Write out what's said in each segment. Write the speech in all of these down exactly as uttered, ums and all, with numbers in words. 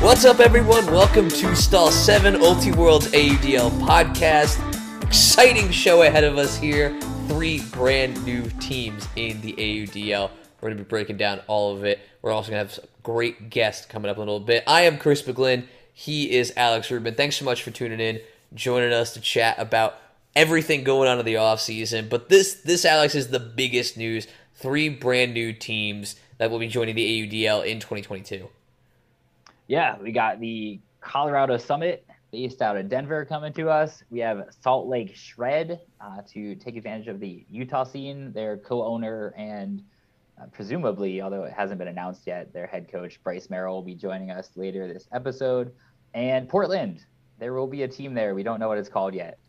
What's up, everyone? Welcome to Stall seven, Ultiworld's A U D L podcast. Exciting show ahead of us here. Three brand new teams in the A U D L. We're going to be breaking down all of it. We're also going to have a great guest coming up in a little bit. I am Chris McGlynn. He is Alex Rubin. Thanks so much for tuning in, joining us to chat about everything going on in the offseason. But this, this, Alex, is the biggest news. Three brand new teams that will be joining the A U D L in twenty twenty-two. Yeah, we got the Colorado Summit based out of Denver coming to us. We have Salt Lake Shred uh, to take advantage of the Utah scene. Their co-owner and uh, presumably, although it hasn't been announced yet, their head coach, Bryce Merrill, will be joining us later this episode. And Portland, there will be a team there. We don't know what it's called yet.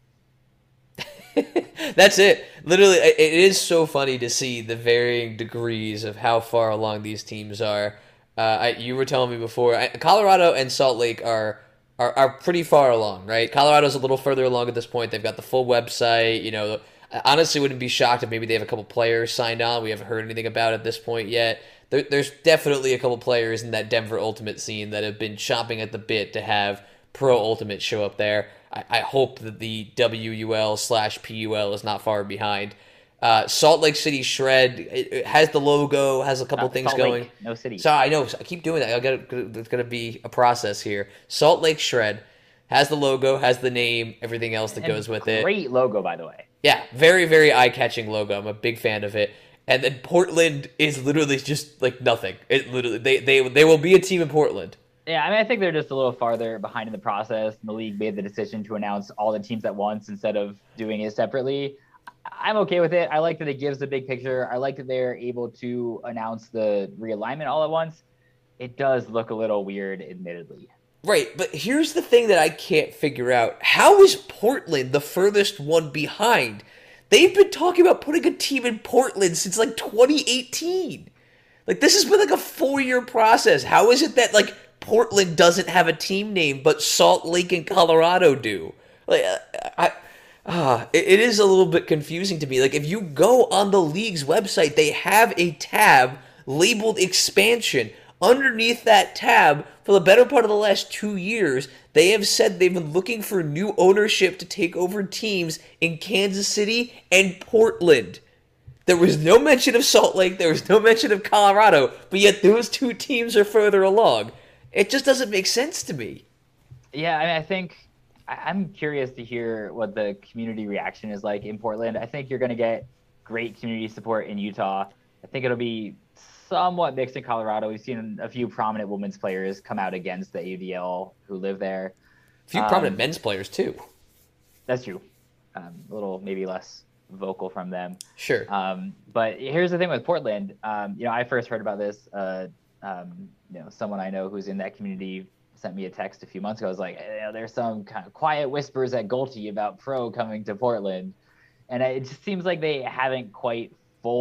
That's it. Literally, it is so funny to see the varying degrees of how far along these teams are. Uh, I, you were telling me before, I, Colorado and Salt Lake are, are are pretty far along, right? Colorado's a little further along at this point. They've got the full website. You know, I honestly wouldn't be shocked if maybe they have a couple players signed on. We haven't heard anything about it at this point yet. There, there's definitely a couple players in that Denver Ultimate scene that have been chomping at the bit to have Pro Ultimate show up there. I, I hope that the W U L slash P U L is not far behind. Uh, Salt Lake City Shred, it, it has the logo, has a couple Not things Salt going. Lake, no city. So I know, I keep doing that. I got it's going to be a process here. Salt Lake Shred has the logo, has the name, everything else that And goes with great it. Great logo, by the way. Yeah, very, very eye-catching logo. I'm a big fan of it. And then Portland is literally just like nothing. It literally they they they will be a team in Portland. Yeah, I mean, I think they're just a little farther behind in the process. The league made the decision to announce all the teams at once instead of doing it separately. I'm okay with it. I like that it gives the big picture. I like that they're able to announce the realignment all at once. It does look a little weird, admittedly. Right, but here's the thing that I can't figure out. How is Portland the furthest one behind? They've been talking about putting a team in Portland since like twenty eighteen. Like, this has been like a four-year process. How is it that, like, Portland doesn't have a team name, but Salt Lake and Colorado do? Like, I... Ah, it, it is a little bit confusing to me. Like, if you go on the league's website, they have a tab labeled expansion. Underneath that tab, for the better part of the last two years, they have said they've been looking for new ownership to take over teams in Kansas City and Portland. There was no mention of Salt Lake, there was no mention of Colorado, but yet those two teams are further along. It just doesn't make sense to me. Yeah, I mean, I think... I'm curious to hear what the community reaction is like in Portland. I think you're going to get great community support in Utah. I think it'll be somewhat mixed in Colorado. We've seen a few prominent women's players come out against the A U D L who live there. A few um, prominent men's players, too. That's true. Um, a little maybe less vocal from them. Sure. Um, but here's the thing with Portland. Um, you know, I first heard about this. Uh, um, you know, someone I know who's in that community sent me a text a few months ago. I was like, hey, you know, there's some kind of quiet whispers at Golte about Pro coming to Portland. And it just seems like they haven't quite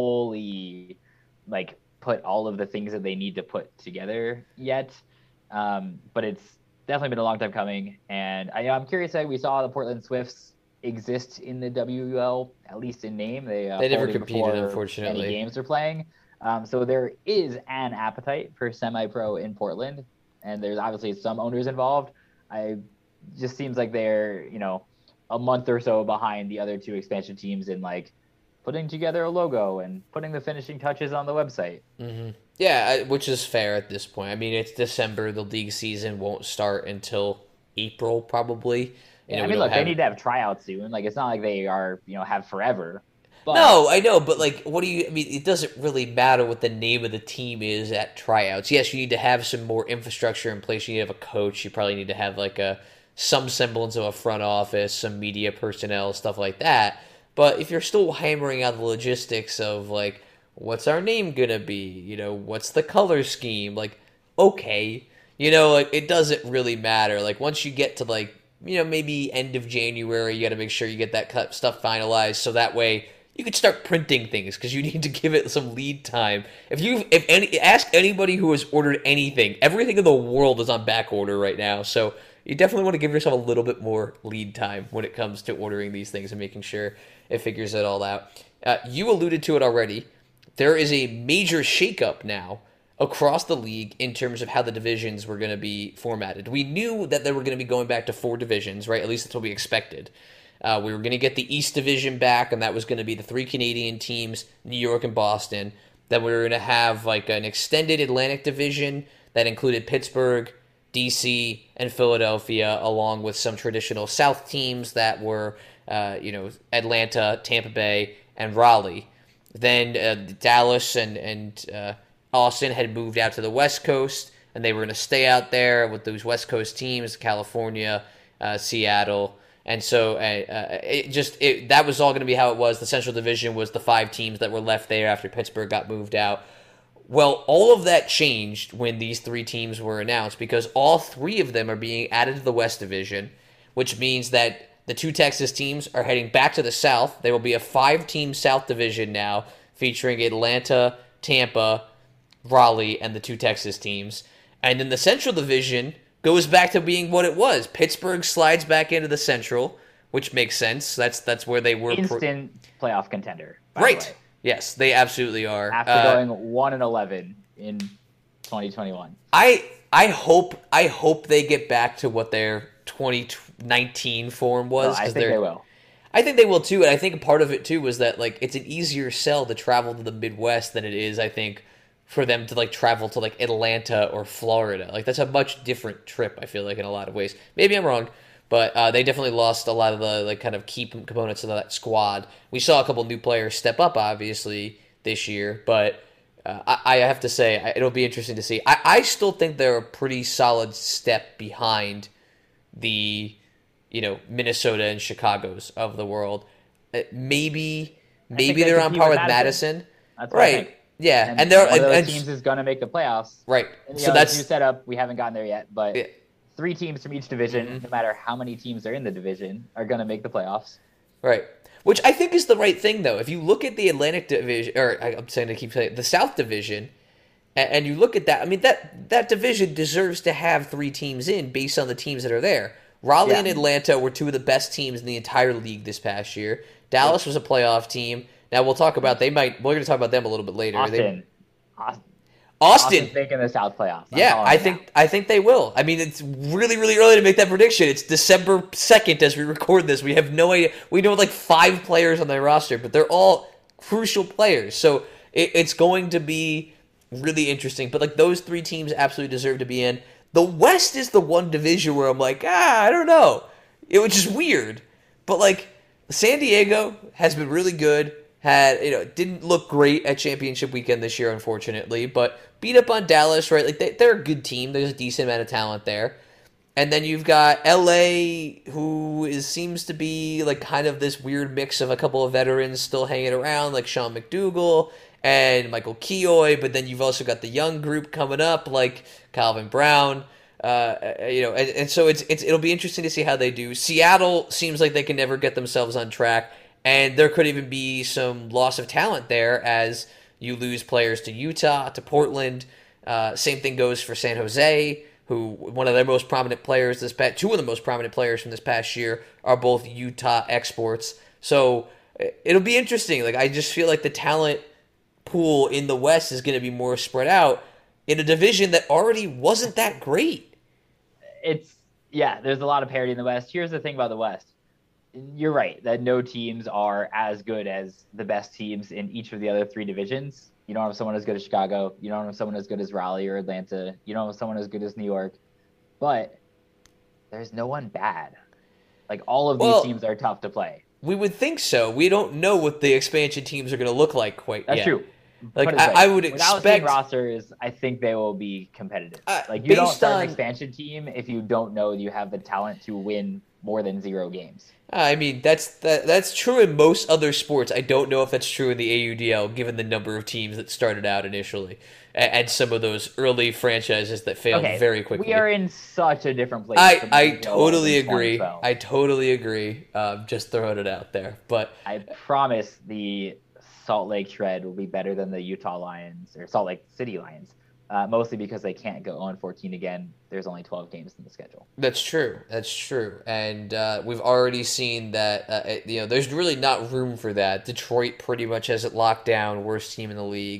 fully like put all of the things that they need to put together yet. Um, but it's definitely been a long time coming. And I, I'm curious that we saw the Portland Swifts exist in the W U L, at least in name. They, uh, they never competed, unfortunately. Any games are playing. Um, so there is an appetite for semi-pro in Portland. And there's obviously some owners involved. I just seems like they're, you know, a month or so behind the other two expansion teams in like putting together a logo and putting the finishing touches on the website. Mm-hmm. Yeah, which is fair at this point. I mean, it's December. The league season won't start until April, probably. You yeah, know, I mean, look, have... they need to have tryouts soon. Like, it's not like they are, you know, have forever. But... No, I know, but like, what do you? I mean, it doesn't really matter what the name of the team is at tryouts. Yes, you need to have some more infrastructure in place. You need to have a coach. You probably need to have like a some semblance of a front office, some media personnel, stuff like that. But if you're still hammering out the logistics of like, what's our name gonna be? You know, what's the color scheme? Like, okay, you know, like it doesn't really matter. Like once you get to like, you know, maybe end of January, you got to make sure you get that stuff finalized, so that way you could start printing things because you need to give it some lead time. If you, if any, ask anybody who has ordered anything, everything in the world is on back order right now. So you definitely want to give yourself a little bit more lead time when it comes to ordering these things and making sure it figures it all out. Uh, you alluded to it already. There is a major shakeup now across the league in terms of how the divisions were going to be formatted. We knew that they were going to be going back to four divisions, right? At least that's what we expected. Uh, we were going to get the East Division back, and that was going to be the three Canadian teams, New York and Boston. Then we were going to have like an extended Atlantic Division that included Pittsburgh, D C, and Philadelphia, along with some traditional South teams that were, uh, you know, Atlanta, Tampa Bay, and Raleigh. Then uh, Dallas and and uh, Austin had moved out to the West Coast, and they were going to stay out there with those West Coast teams, California, uh, Seattle. And so uh, uh, it just it, that was all going to be how it was. The Central Division was the five teams that were left there after Pittsburgh got moved out. Well, all of that changed when these three teams were announced because all three of them are being added to the West Division, which means that the two Texas teams are heading back to the South. There will be a five-team South Division now featuring Atlanta, Tampa, Raleigh, and the two Texas teams. And then the Central Division goes back to being what it was. Pittsburgh slides back into the Central, which makes sense. That's that's where they were. Instant pro- playoff contender. Right. Yes, they absolutely are. After uh, going one and eleven in twenty twenty-one. I I hope I hope they get back to what their twenty nineteen form was. No, I think they will. I think they will too, and I think part of it too was that like it's an easier sell to travel to the Midwest than it is, I think, for them to like travel to like Atlanta or Florida. Like that's a much different trip, I feel like, in a lot of ways. Maybe I'm wrong, but uh, they definitely lost a lot of the like kind of key components of that squad. We saw a couple new players step up, obviously, this year, but uh, I, I have to say it'll be interesting to see. I, I still think they're a pretty solid step behind the, you know, Minnesota and Chicago's of the world. Uh, maybe maybe they're on par with Madison. Madison. That's right. I think. Yeah, and, and there one of those and, teams is going to make the playoffs. Right. And, so know, that's new setup. We haven't gotten there yet, but yeah. three teams from each division, mm-hmm. no matter how many teams are in the division, are going to make the playoffs. Right. Which I think is the right thing, though. If you look at the Atlantic Division, or I'm saying to keep saying the South Division, and, and you look at that, I mean that that division deserves to have three teams in based on the teams that are there. Raleigh yeah. and Atlanta were two of the best teams in the entire league this past year. Dallas yeah. was a playoff team. Now we'll talk about they might. We're going to talk about them a little bit later. Austin. They, Austin. Austin making the South playoffs. I'm yeah, I think now. I think they will. I mean, it's really, really early to make that prediction. It's December second as we record this. We have no idea. We know like five players on their roster, but they're all crucial players. So it, it's going to be really interesting. But like those three teams absolutely deserve to be in. The West is the one division where I'm like, ah, I don't know. It was just weird. But like San Diego has been really good. Had you know didn't look great at championship weekend this year, unfortunately, but beat up on Dallas, right? Like they, they're a good team. There's a decent amount of talent there, and then you've got L A, who is seems to be like kind of this weird mix of a couple of veterans still hanging around, like Sean McDougal and Michael Keough. But then you've also got the young group coming up, like Calvin Brown. Uh, you know, and, and so it's it's it'll be interesting to see how they do. Seattle seems like they can never get themselves on track. And there could even be some loss of talent there as you lose players to Utah, to Portland. Uh, same thing goes for San Jose, who one of their most prominent players this past, two of the most prominent players from this past year are both Utah exports. So it'll be interesting. Like I just feel like the talent pool in the West is going to be more spread out in a division that already wasn't that great. It's yeah. There's a lot of parity in the West. Here's the thing about the West. You're right that no teams are as good as the best teams in each of the other three divisions. You don't have someone as good as Chicago. You don't have someone as good as Raleigh or Atlanta. You don't have someone as good as New York. But there's no one bad. Like all of these well, teams are tough to play. We would think so. We don't know what the expansion teams are going to look like quite That's yet. That's true. Like I, I would expect without seeing rosters, I think they will be competitive. Uh, like you don't start on, an expansion team if you don't know you have the talent to win more than zero games. I mean, that's that, that's true in most other sports. I don't know if that's true in the A U D L, given the number of teams that started out initially, and, and some of those early franchises that failed okay, very quickly. We are in such a different place. I, I totally agree. I totally agree. Um, just throwing it out there. But I promise the Salt Lake Shred will be better than the Utah Lions or Salt Lake City Lions. Uh, mostly because they can't go oh and fourteen again. There's only twelve games in the schedule. That's true. That's true. And uh, we've already seen that, uh, you know, there's really not room for that. Detroit pretty much has it locked down, worst team in the league.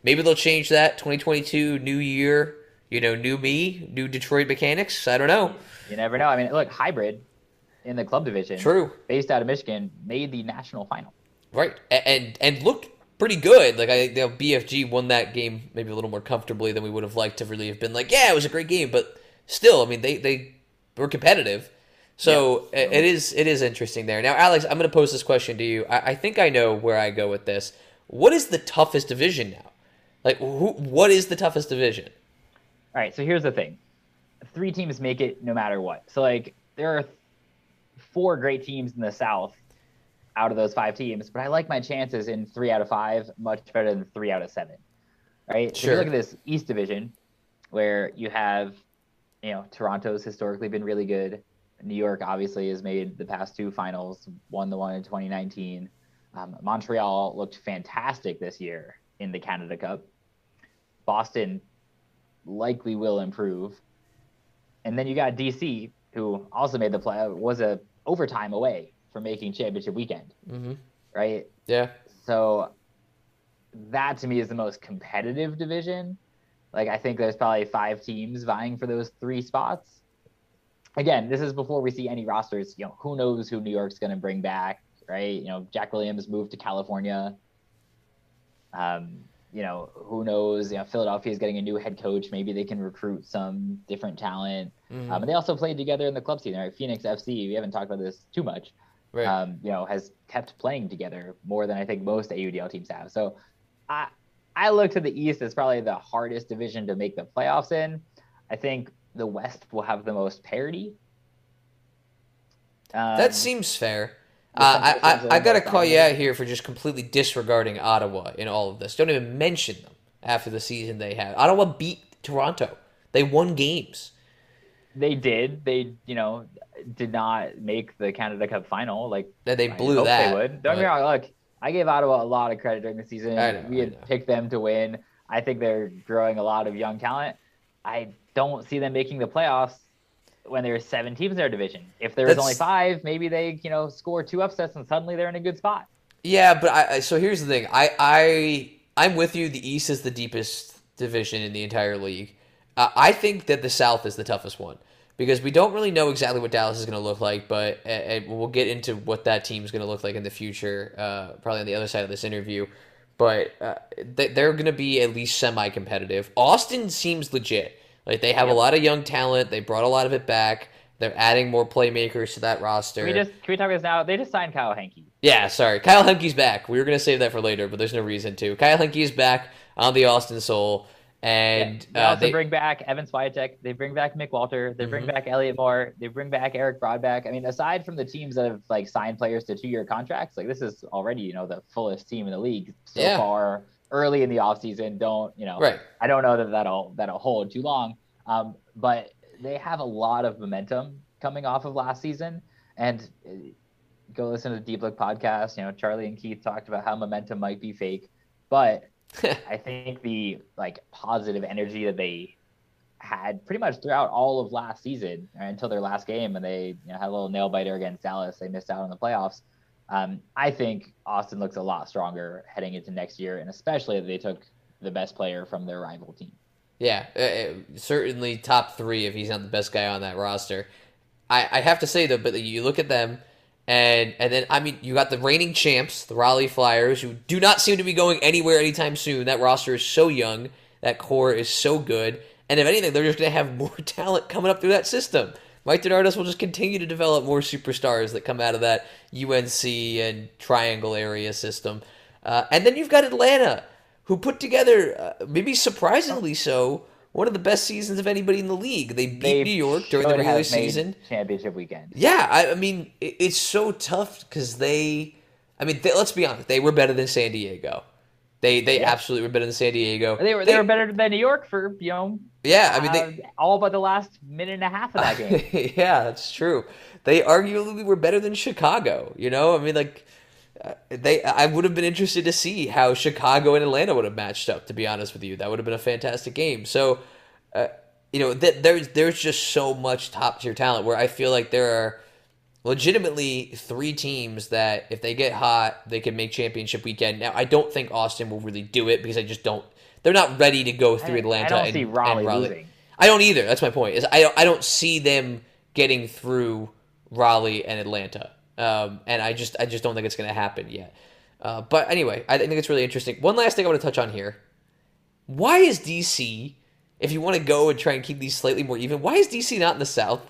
Maybe they'll change that. twenty twenty-two, new year, you know, new me, new Detroit Mechanics. I don't know. You never know. I mean, look, Hybrid in the club division, True, based out of Michigan, made the national final. right, and and looked pretty good. Like I, you know, B F G won that game maybe a little more comfortably than we would have liked to really have been. Like, yeah, it was a great game, but still, I mean, they they were competitive. So yeah. it, it is it is interesting there. Now, Alex, I'm going to pose this question to you. I, I think I know where I go with this. What is the toughest division now? Like, who, what is the toughest division? All right, so here's the thing. Three teams make it no matter what. So, like, there are four great teams in the South out of those five teams, but I like my chances in three out of five much better than three out of seven, right? Sure. So if you look at this East Division where you have, you know, Toronto's historically been really good. New York obviously has made the past two finals, won the one in twenty nineteen. Um, Montreal looked fantastic this year in the Canada Cup. Boston likely will improve. And then you got D C, who also made the play, was a overtime away from making championship weekend, mm-hmm. right? Yeah. So that to me is the most competitive division. Like, I think there's probably five teams vying for those three spots. Again, this is before we see any rosters. You know, who knows who New York's going to bring back, right? You know, Jack Williams moved to California. Um, you know, who knows? You know, Philadelphia is getting a new head coach. Maybe they can recruit some different talent. Mm-hmm. Um, and they also played together in the club season, right? Phoenix F C, we haven't talked about this too much, right. um, you know, has kept playing together more than I think most A U D L teams have. So I I look to the East as probably the hardest division to make the playoffs in. I think the West will have the most parity. Um, that seems fair. Uh, I, I, I got to call you out here for just completely disregarding Ottawa in all of this. Don't even mention them after the season they had. Ottawa beat Toronto. They won games. They did. They, you know, did not make the Canada Cup final. Like, they blew that. They would. Don't get me wrong. Look, I gave Ottawa a lot of credit during the season. I know, we had picked them to win. I think they're growing a lot of young talent. I don't see them making the playoffs when there's seven teams in their division. If there was That's, only five, maybe they, you know, score two upsets and suddenly they're in a good spot. Yeah, but I so here's the thing. I I I'm with you. The East is the deepest division in the entire league. Uh, I think that the South is the toughest one because we don't really know exactly what Dallas is going to look like, but uh, we'll get into what that team is going to look like in the future, uh, probably on the other side of this interview. But uh, they, they're going to be at least semi-competitive. Austin seems legit. Like, they have yep. a lot of young talent. They brought a lot of it back. They're adding more playmakers to that roster. Can we just can we talk about this now? They just signed Kyle Henke. Yeah, sorry. Kyle Henke's back. We were going to save that for later, but there's no reason to. Kyle Henke is back on the Austin Soul. And yeah, they uh, also they bring back Evan Swiatek. They bring back Mick Walter. They bring mm-hmm. back Elliot Moore. They bring back Eric Broadback. I mean, aside from the teams that have like signed players to two-year contracts, like this is already, you know, the fullest team in the league so yeah. far early in the offseason. Don't, you know, right. I don't know that that'll, that'll hold too long. Um, but they have a lot of momentum coming off of last season. And go listen to the Deep Look podcast. You know, Charlie and Keith talked about how momentum might be fake, but I think the like positive energy that they had pretty much throughout all of last season or until their last game, and they you know, had a little nail biter against Dallas. They missed out on the playoffs. Um, I think Austin looks a lot stronger heading into next year, and especially that they took the best player from their rival team. Yeah, uh, certainly top three if he's not the best guy on that roster. I, I have to say though, but you look at them. And and then, I mean, you got the reigning champs, the Raleigh Flyers, who do not seem to be going anywhere anytime soon. That roster is so young. That core is so good. And if anything, they're just going to have more talent coming up through that system. Mike DeNardis will just continue to develop more superstars that come out of that U N C and Triangle area system. Uh, and then you've got Atlanta, who put together, uh, maybe surprisingly so, one of the best seasons of anybody in the league. They beat they New York during the regular season. Championship weekend. Yeah, I, I mean, it, it's so tough because they, I mean, they, let's be honest, they were better than San Diego. They they yeah. absolutely were better than San Diego. They were they, they were better than New York for, you know, yeah, I mean, they, uh, all but the last minute and a half of that game. Yeah, that's true. They arguably were better than Chicago, you know? I mean, like, uh, they. I would have been interested to see how Chicago and Atlanta would have matched up, to be honest with you. That would have been a fantastic game. So, uh, you know, th- there's, there's just so much top-tier talent where I feel like there are, legitimately three teams that if they get hot, they can make championship weekend. Now, I don't think Austin will really do it because I just don't. They're not ready to go through I, Atlanta. I don't and, see Raleigh, and Raleigh losing. I don't either. That's my point. Is I don't, I don't see them getting through Raleigh and Atlanta, um, and I just I just don't think it's going to happen yet. Uh, but anyway, I think it's really interesting. One last thing I want to touch on here: why is D C, if you want to go and try and keep these slightly more even, why is D C not in the South?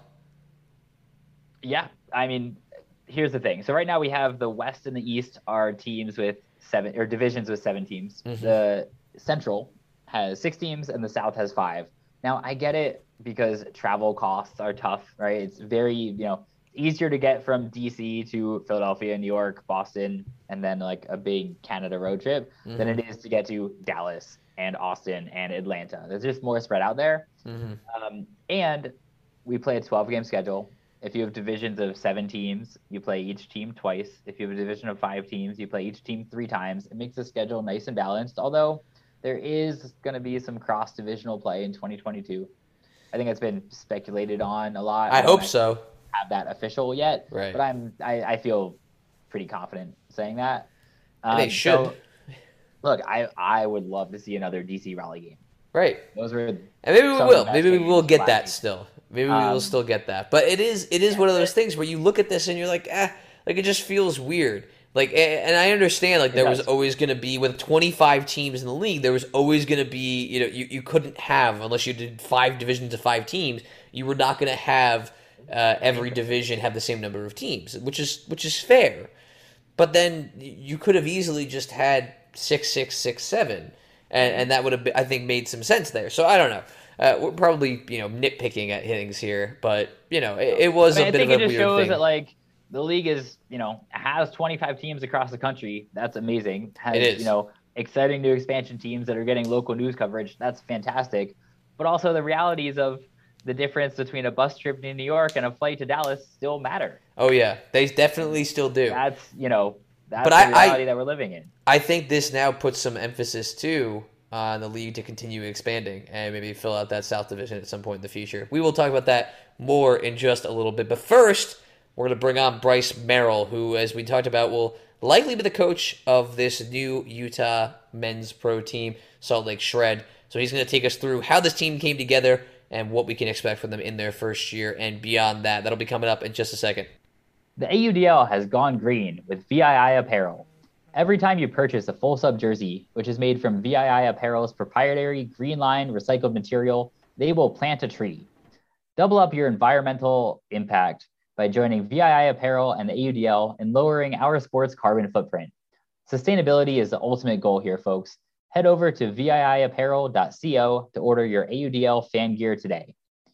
Yeah, I mean, here's the thing. So right now we have the West and the East are teams with seven or divisions with seven teams. Mm-hmm. The Central has six teams and the South has five. Now I get it because travel costs are tough, right? It's very, you know, easier to get from D C to Philadelphia, New York, Boston, and then like a big Canada road trip mm-hmm. than it is to get to Dallas and Austin and Atlanta. There's just more spread out there. Mm-hmm. Um, and we play a twelve game schedule. If you have divisions of seven teams, you play each team twice. If you have a division of five teams, you play each team three times. It makes the schedule nice and balanced, although there is going to be some cross-divisional play in twenty twenty-two. I think it's been speculated on a lot. I, I hope so. Have that official yet, right? But I'm I, I feel pretty confident saying that. Um, they should. So, look, I I would love to see another D C Raleigh game. Right. Those were and maybe we will. Maybe we will get that season. still. Maybe we um, will still get that. But it is it is yeah, one of those things where you look at this and you're like, ah, like it just feels weird. Like, and I understand, like, there was always going to be, with twenty-five teams in the league, there was always going to be, you know, you, you couldn't have, unless you did five divisions of five teams, you were not going to have uh, every division have the same number of teams, which is which is fair. But then you could have easily just had six, six, six, seven, and, and that would have, been, I think, made some sense there. So I don't know. Uh, we're probably, you know, nitpicking at things here, but, you know, it, it was I mean, a bit of a weird thing. I think it just shows that, like, the league is, you know, has twenty-five teams across the country. That's amazing. Has, it is. You know, exciting new expansion teams that are getting local news coverage. That's fantastic. But also the realities of the difference between a bus trip to New York and a flight to Dallas still matter. Oh, yeah. They definitely still do. That's, you know, that's but the I, reality I, that we're living in. I think this now puts some emphasis, too, on the league to continue expanding and maybe fill out that South Division at some point in the future. We will talk about that more in just a little bit. But first, we're going to bring on Bryce Merrill, who, as we talked about, will likely be the coach of this new Utah men's pro team, Salt Lake Shred. So he's going to take us through how this team came together and what we can expect from them in their first year and beyond that. That'll be coming up in just a second. The A U D L has gone green with V I I Apparel. Every time you purchase a full sub jersey, which is made from V I I Apparel's proprietary Green Line recycled material, they will plant a tree. Double up your environmental impact by joining V I I Apparel and the A U D L in lowering our sport's carbon footprint. Sustainability is the ultimate goal here, folks. Head over to V I I apparel dot co to order your A U D L fan gear today.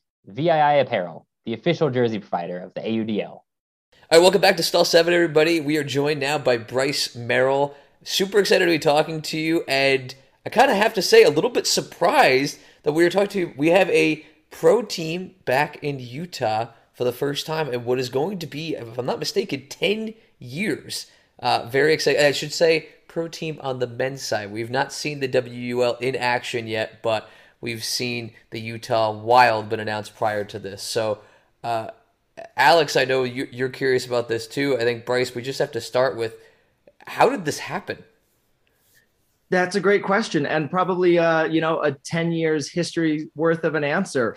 V I I Apparel, the official jersey provider of the A U D L. All right, welcome back to Stall seven, everybody. We are joined now by Bryce Merrill. Super excited to be talking to you, and I kind of have to say a little bit surprised that we were talking to, we have a pro team back in Utah for the first time in what is going to be, if I'm not mistaken, ten years. Uh, very excited. I should say pro team on the men's side. We've not seen the W U L in action yet, but we've seen the Utah Wild been announced prior to this. So, uh, Alex, I know you're curious about this too. I think, Bryce, we just have to start with, how did this happen? That's a great question, and probably, uh, you know, a ten years history worth of an answer.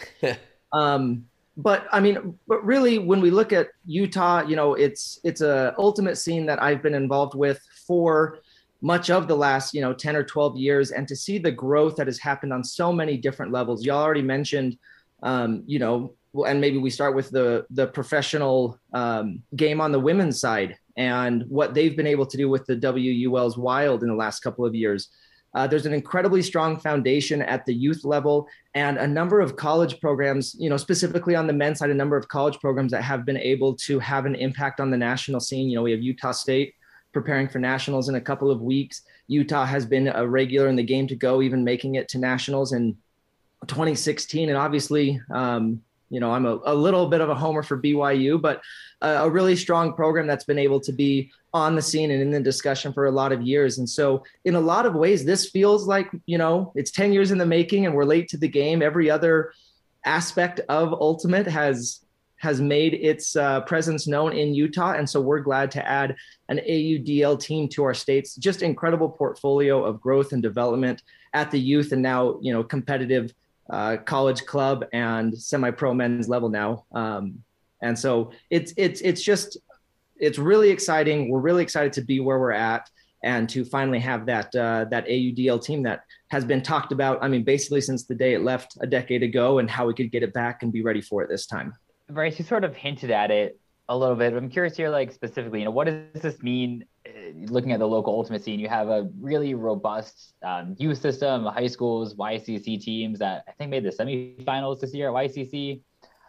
um, But I mean, but really, when we look at Utah, you know, it's it's a ultimate scene that I've been involved with for much of the last, you know, ten or twelve years, and to see the growth that has happened on so many different levels. You already mentioned, um, you know, and maybe we start with the the professional um, game on the women's side and what they've been able to do with the W U L's Wild in the last couple of years. Uh, there's an incredibly strong foundation at the youth level and a number of college programs, you know, specifically on the men's side, a number of college programs that have been able to have an impact on the national scene. You know, we have Utah State preparing for nationals in a couple of weeks. Utah has been a regular in the game to go, even making it to nationals in twenty sixteen. And obviously, um, you know, I'm a, a little bit of a homer for B Y U, but a, a really strong program that's been able to be on the scene and in the discussion for a lot of years. And so in a lot of ways, this feels like, you know, it's ten years in the making and we're late to the game. Every other aspect of Ultimate has has made its uh, presence known in Utah. And so we're glad to add an A U D L team to our states. Just incredible portfolio of growth and development at the youth and now, you know, competitive uh, college club and semi-pro men's level now. Um, and so it's, it's, it's just, it's really exciting. We're really excited to be where we're at and to finally have that, uh, that A U D L team that has been talked about. I mean, basically since the day it left a decade ago and how we could get it back and be ready for it this time. Bryce, you sort of hinted at it a little bit. I'm curious here, like specifically, you know, what does this mean? Uh, looking at the local ultimate scene, you have a really robust um, youth system, high schools, Y C C teams that I think made the semifinals this year at Y C C.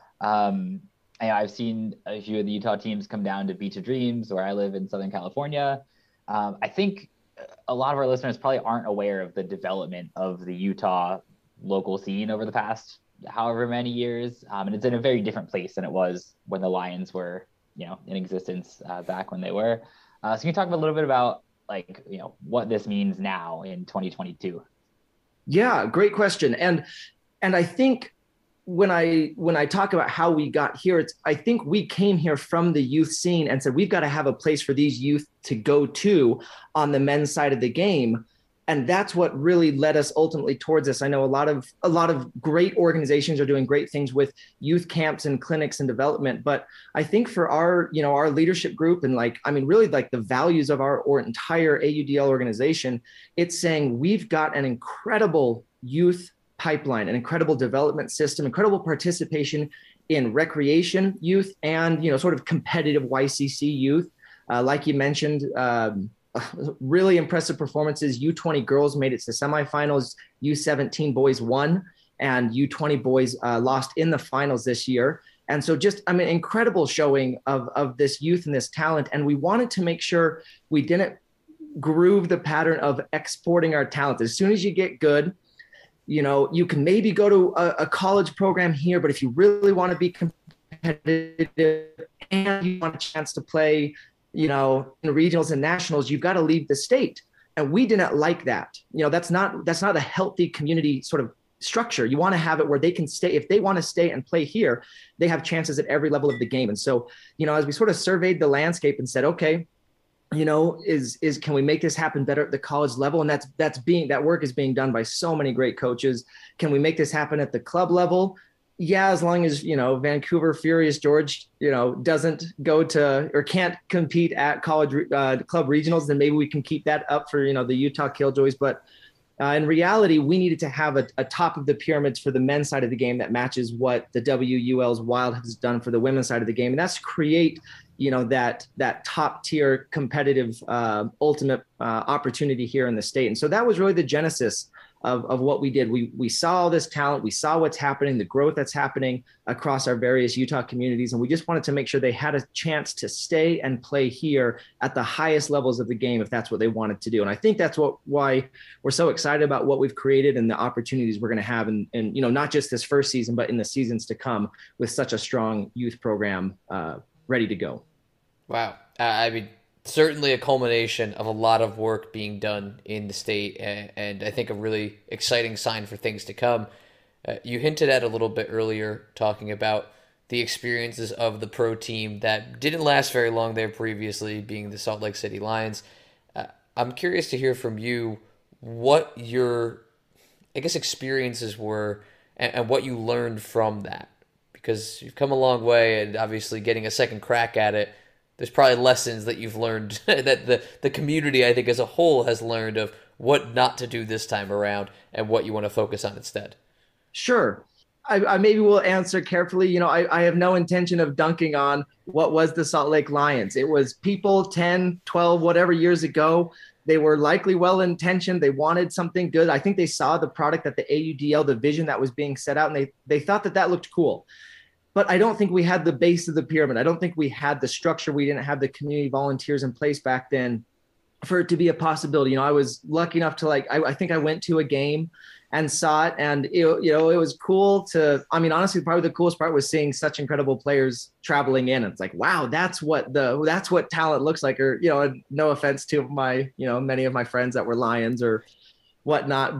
Um, and I've seen a few of the Utah teams come down to Beach of Dreams, where I live in Southern California. Um, I think a lot of our listeners probably aren't aware of the development of the Utah local scene over the past however many years. Um, and it's in a very different place than it was when the Lions were, you know, in existence uh, back when they were. Uh, so can you talk a little bit about like, you know, what this means now in twenty twenty-two? Yeah, great question. And, and I think when I, when I talk about how we got here, it's, I think we came here from the youth scene and said, we've got to have a place for these youth to go to on the men's side of the game. And that's what really led us ultimately towards this. I know a lot of a lot of great organizations are doing great things with youth camps and clinics and development. But I think for our, you know, our leadership group and like, I mean, really like the values of our or entire A U D L organization, it's saying we've got an incredible youth pipeline, an incredible development system, incredible participation in recreation youth and, you know, sort of competitive Y C C youth. Uh, like you mentioned, um, really impressive performances. U twenty girls made it to semifinals. U seventeen boys won, and U twenty boys uh, lost in the finals this year. And so just, I mean, incredible showing of, of this youth and this talent. And we wanted to make sure we didn't groove the pattern of exporting our talent. As soon as you get good, you know, you can maybe go to a, a college program here, but if you really want to be competitive and you want a chance to play, you know, in regionals and nationals, you've got to leave the state. And we didn't like that. You know, that's not, that's not a healthy community sort of structure. You want to have it where they can stay. If they want to stay and play here, they have chances at every level of the game. And so, you know, as we sort of surveyed the landscape and said, okay, you know, is, is, can we make this happen better at the college level? And that's, that's being, that work is being done by so many great coaches. Can we make this happen at the club level? Yeah, as long as, you know, Vancouver Furious George, you know, doesn't go to or can't compete at college uh, club regionals, then maybe we can keep that up for, you know, the Utah Killjoys. But uh, in reality, we needed to have a, a top of the pyramids for the men's side of the game that matches what the W U L's Wild has done for the women's side of the game. And that's create, you know, that that top tier competitive uh, ultimate uh, opportunity here in the state. And so that was really the genesis Of, of what we did. We we saw all this talent, we saw what's happening, the growth that's happening across our various Utah communities, and we just wanted to make sure they had a chance to stay and play here at the highest levels of the game if that's what they wanted to do. And I think that's what why we're so excited about what we've created and the opportunities we're going to have, and and you know, not just this first season, but in the seasons to come with such a strong youth program uh, ready to go. Wow, uh, I mean. Certainly a culmination of a lot of work being done in the state, and, and I think a really exciting sign for things to come. Uh, you hinted at a little bit earlier, talking about the experiences of the pro team that didn't last very long there previously, being the Salt Lake City Lions. Uh, I'm curious to hear from you what your, I guess, experiences were and, and what you learned from that, because you've come a long way, and obviously getting a second crack at it, there's probably lessons that you've learned that the, the community, I think, as a whole has learned of what not to do this time around and what you want to focus on instead. Sure. I, I maybe will answer carefully. You know, I, I have no intention of dunking on what was the Salt Lake Lions. It was people ten, twelve, whatever years ago. They were likely well-intentioned. They wanted something good. I think they saw the product at the A U D L, the vision that was being set out, and they they thought that that looked cool. But I don't think we had the base of the pyramid. I don't think we had the structure. We didn't have the community volunteers in place back then for it to be a possibility. You know, I was lucky enough to like, I, I think I went to a game and saw it, and it, you know, it was cool to, I mean, honestly, probably the coolest part was seeing such incredible players traveling in. It's like, wow, that's what the, that's what talent looks like. Or, you know, no offense to my, you know, many of my friends that were Lions or whatnot, but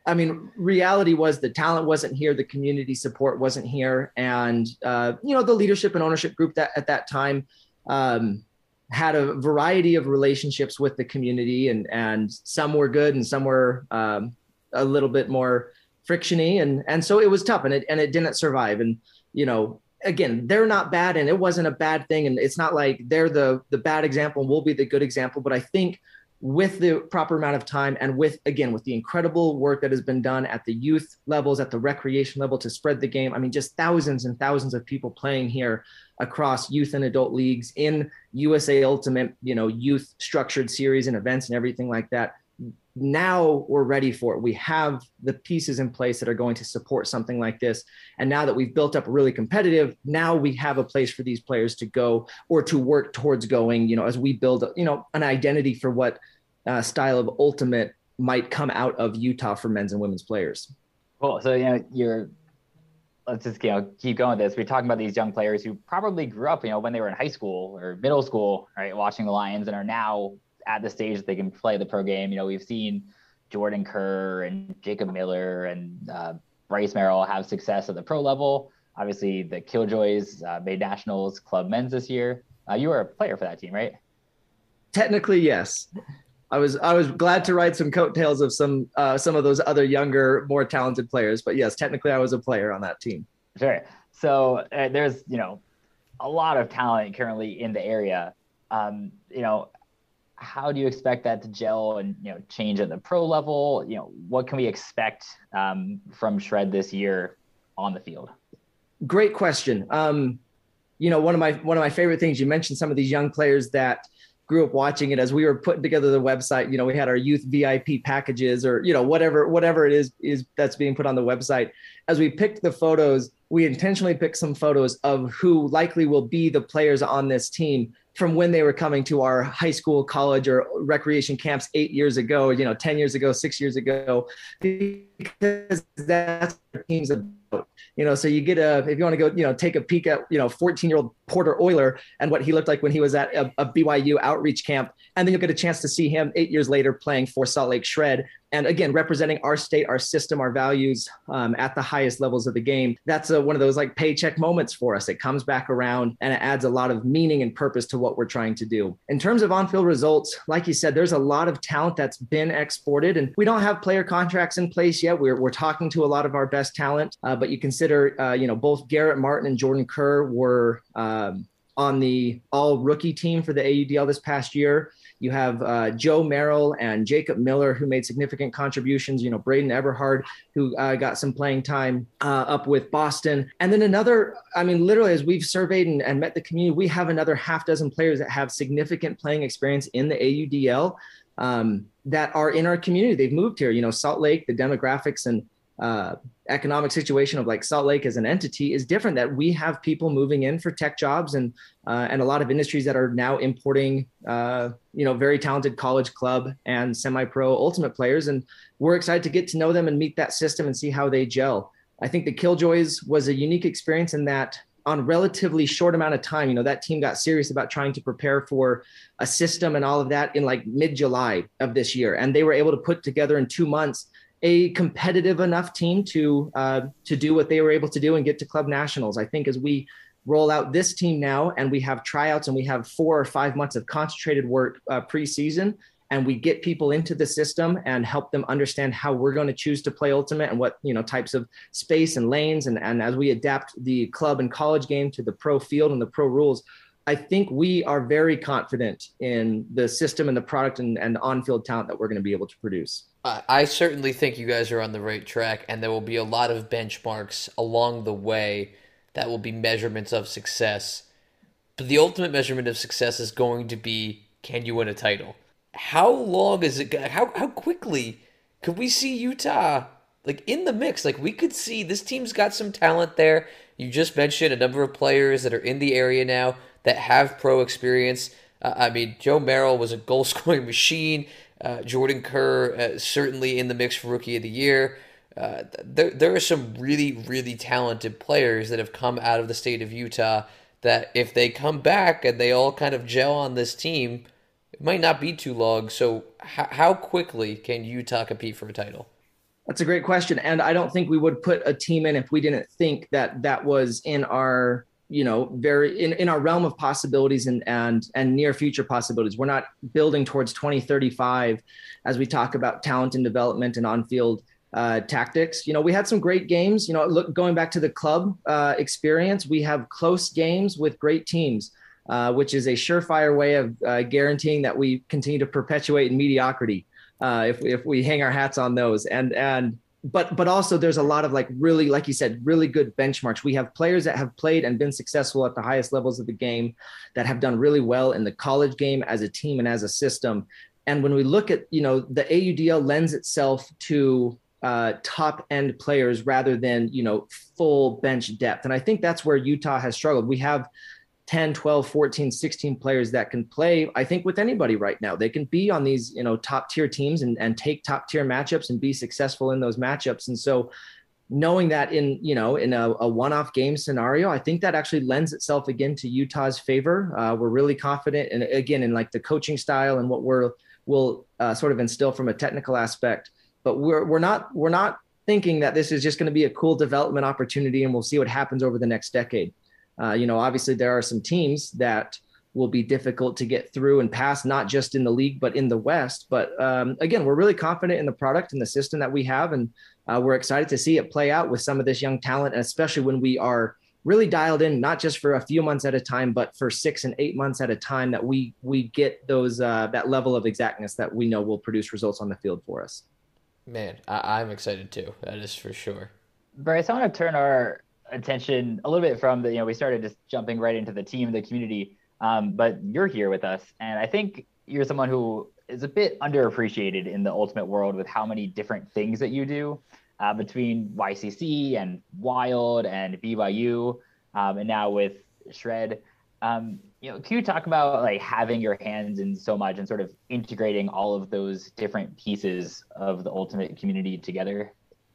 I mean, reality was the talent wasn't here, the community support wasn't here, and uh, you know, the leadership and ownership group that at that time um, had a variety of relationships with the community, and and some were good and some were um, a little bit more frictiony, and and so it was tough, and it and it didn't survive. And you know, again, they're not bad, and it wasn't a bad thing, and it's not like they're the the bad example and we'll be the good example. But I think with the proper amount of time, and with, again, with the incredible work that has been done at the youth levels, at the recreation level to spread the game. I mean, just thousands and thousands of people playing here across youth and adult leagues in U S A Ultimate, you know, youth structured series and events and everything like that. Now we're ready for it. We have the pieces in place that are going to support something like this. And now that we've built up really competitive, now we have a place for these players to go or to work towards going, you know, as we build, you know, an identity for what uh, style of ultimate might come out of Utah for men's and women's players. Cool. So, you know, you're, let's just, you know, keep going with this. We're talking about these young players who probably grew up, you know, when they were in high school or middle school, right, watching the Lions, and are now at the stage that they can play the pro game. You know, we've seen Jordan Kerr and Jacob Miller and uh, Bryce Merrill have success at the pro level. Obviously, the Killjoys uh, made nationals club men's this year. Uh, you were a player for that team, right? Technically, yes. I was I was glad to ride some coattails of some uh, some of those other younger, more talented players. But yes, technically, I was a player on that team. Sure. So uh, there's, you know, a lot of talent currently in the area. Um, you know, how do you expect that to gel and, you know, change at the pro level? You know, what can we expect um, from Shred this year on the field? Great question. Um, you know, one of my one of my favorite things, you mentioned some of these young players that grew up watching it. As we were putting together the website, you know, we had our youth V I P packages, or, you know, whatever whatever it is is that's being put on the website. As we picked the photos, we intentionally picked some photos of who likely will be the players on this team from when they were coming to our high school, college, or recreation camps eight years ago, you know, ten years ago, six years ago, because that's what teams about. You know, so you get a, if you want to go, you know, take a peek at, you know, fourteen year old Porter Euler and what he looked like when he was at a, a B Y U outreach camp. And then you'll get a chance to see him eight years later playing for Salt Lake Shred. And again, representing our state, our system, our values um, at the highest levels of the game. That's a, one of those like paycheck moments for us. It comes back around and it adds a lot of meaning and purpose to what we're trying to do. In terms of on-field results, like you said, there's a lot of talent that's been exported, and we don't have player contracts in place yet. We're, we're talking to a lot of our best talent, uh, but you consider, uh, you know, both Garrett Martin and Jordan Kerr were um, on the all rookie team for the A U D L this past year. You have uh, Joe Merrill and Jacob Miller, who made significant contributions. You know, Braden Everhard, who uh, got some playing time uh, up with Boston. And then another, I mean, literally, as we've surveyed and, and met the community, we have another half dozen players that have significant playing experience in the A U D L um, that are in our community. They've moved here. You know, Salt Lake, the demographics and uh, economic situation of like Salt Lake as an entity is different, that we have people moving in for tech jobs and uh, and a lot of industries that are now importing uh, you know, very talented college club and semi-pro ultimate players. And we're excited to get to know them and meet that system and see how they gel. I think the Killjoys was a unique experience in that on a relatively short amount of time, you know, that team got serious about trying to prepare for a system and all of that in like mid-July of this year. And they were able to put together in two months a competitive enough team to uh, to do what they were able to do and get to club nationals. I think as we roll out this team now and we have tryouts and we have four or five months of concentrated work uh, preseason, and we get people into the system and help them understand how we're going to choose to play ultimate and what, you know, types of space and lanes. And, and as we adapt the club and college game to the pro field and the pro rules, I think we are very confident in the system and the product and, and on-field talent that we're going to be able to produce. I certainly think you guys are on the right track, and there will be a lot of benchmarks along the way that will be measurements of success. But the ultimate measurement of success is going to be, can you win a title? How long is it? How how quickly could we see Utah like in the mix? Like we could see this team's got some talent there. You just mentioned a number of players that are in the area now that have pro experience. Uh, I mean, Joe Merrill was a goal-scoring machine. Uh, Jordan Kerr uh, certainly in the mix for Rookie of the Year. Uh, there, there are some really, really talented players that have come out of the state of Utah that if they come back and they all kind of gel on this team, it might not be too long. So how, how quickly can Utah compete for a title? That's a great question. And I don't think we would put a team in if we didn't think that that was in our, you know, very in, in our realm of possibilities and, and, and near future possibilities. We're not building towards twenty thirty-five as we talk about talent and development and on-field uh, tactics. You know, we had some great games, you know, look, going back to the club uh, experience, we have close games with great teams, uh, which is a surefire way of uh, guaranteeing that we continue to perpetuate in mediocrity. Uh, if, if we hang our hats on those and, and, but, but also there's a lot of like really, like you said, really good benchmarks. We have players that have played and been successful at the highest levels of the game that have done really well in the college game as a team and as a system. And when we look at, you know, the A U D L lends itself to uh, top end players rather than, you know, full bench depth. And I think that's where Utah has struggled. We have ten, twelve, fourteen, sixteen players that can play, I think, with anybody right now. They can be on these, you know, top tier teams and, and take top tier matchups and be successful in those matchups. And so knowing that in, you know, in a, a one-off game scenario, I think that actually lends itself again to Utah's favor. Uh, we're really confident. And again, in like the coaching style and what we're, we'll uh, sort of instill from a technical aspect, but we're, we're not, we're not thinking that this is just going to be a cool development opportunity and we'll see what happens over the next decade. Uh, you know, obviously there are some teams that will be difficult to get through and pass, not just in the league, but in the West. But um, again, we're really confident in the product and the system that we have. And uh, we're excited to see it play out with some of this young talent, and especially when we are really dialed in, not just for a few months at a time, but for six and eight months at a time, that we, we get those, uh, that level of exactness that we know will produce results on the field for us. Man, I- I'm excited too. That is for sure. Bryce, I want to turn our attention a little bit from the, you know, we started just jumping right into the team, the community, um, but you're here with us. And I think you're someone who is a bit underappreciated in the ultimate world with how many different things that you do uh, between Y C C and Wild and B Y U, um, and now with Shred. Um, you know, can you talk about like having your hands in so much and sort of integrating all of those different pieces of the ultimate community together?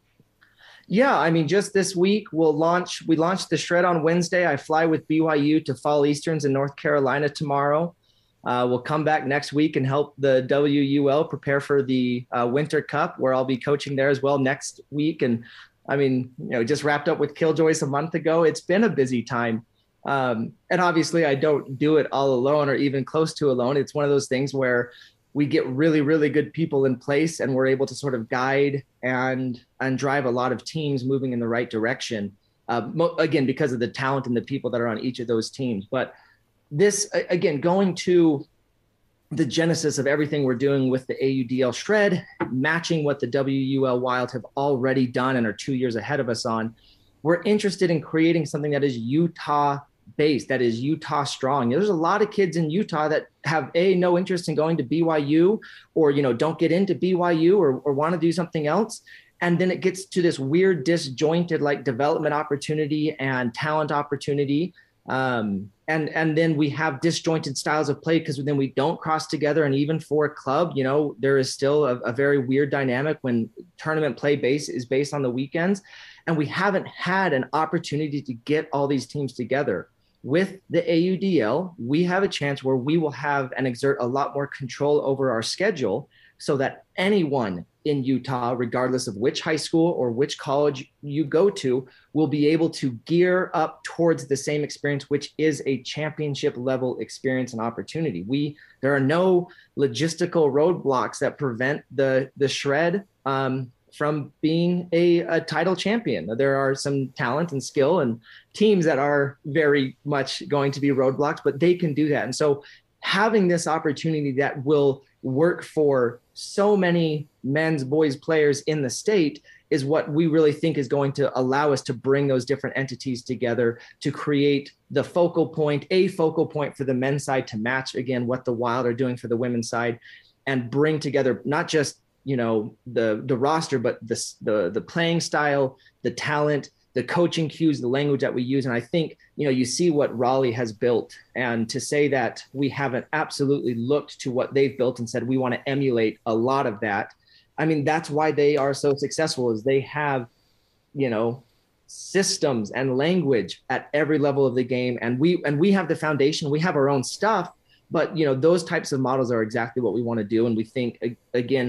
Yeah, I mean, just this week we'll launch, we launched the Shred on Wednesday. I fly with B Y U to Fall Easterns in North Carolina tomorrow. Uh, we'll come back next week and help the W U L prepare for the uh, Winter Cup, where I'll be coaching there as well next week. And I mean, you know, just wrapped up with Killjoys a month ago. It's been a busy time. Um, and obviously I don't do it all alone or even close to alone. It's one of those things where we get really, really good people in place and we're able to sort of guide and, and drive a lot of teams moving in the right direction. Uh, mo- again, because of the talent and the people that are on each of those teams. But this, again, going to the genesis of everything we're doing with the A U D L Shred, matching what the W U L Wild have already done and are two years ahead of us on, we're interested in creating something that is Utah based, that is Utah strong. There's a lot of kids in Utah that have a no interest in going to B Y U, or, you know, don't get into B Y U or, or want to do something else. And then it gets to this weird disjointed like development opportunity and talent opportunity. Um, and, and then we have disjointed styles of play because then we don't cross together. And even for a club, you know, there is still a, a very weird dynamic when tournament play base is based on the weekends. And we haven't had an opportunity to get all these teams together. With the A U D L, we have a chance where we will have and exert a lot more control over our schedule so that anyone in Utah, regardless of which high school or which college you go to, will be able to gear up towards the same experience, which is a championship level experience and opportunity. We, there are no logistical roadblocks that prevent the, the Shred um, from being a, a title champion. There are some talent and skill and teams that are very much going to be roadblocks, but they can do that. And so having this opportunity that will work for so many men's, boys players in the state is what we really think is going to allow us to bring those different entities together to create the focal point, a focal point for the men's side to match, again, what the Wild are doing for the women's side, and bring together not just, you know, the, the roster, but the, the, the playing style, the talent, the coaching cues, the language that we use. And I think, you know, you see what Raleigh has built, and to say that we haven't absolutely looked to what they've built and said, we want to emulate a lot of that. I mean, that's why they are so successful, is they have, you know, systems and language at every level of the game. And we, and we have the foundation, we have our own stuff, but, you know, those types of models are exactly what we want to do. And we think, again,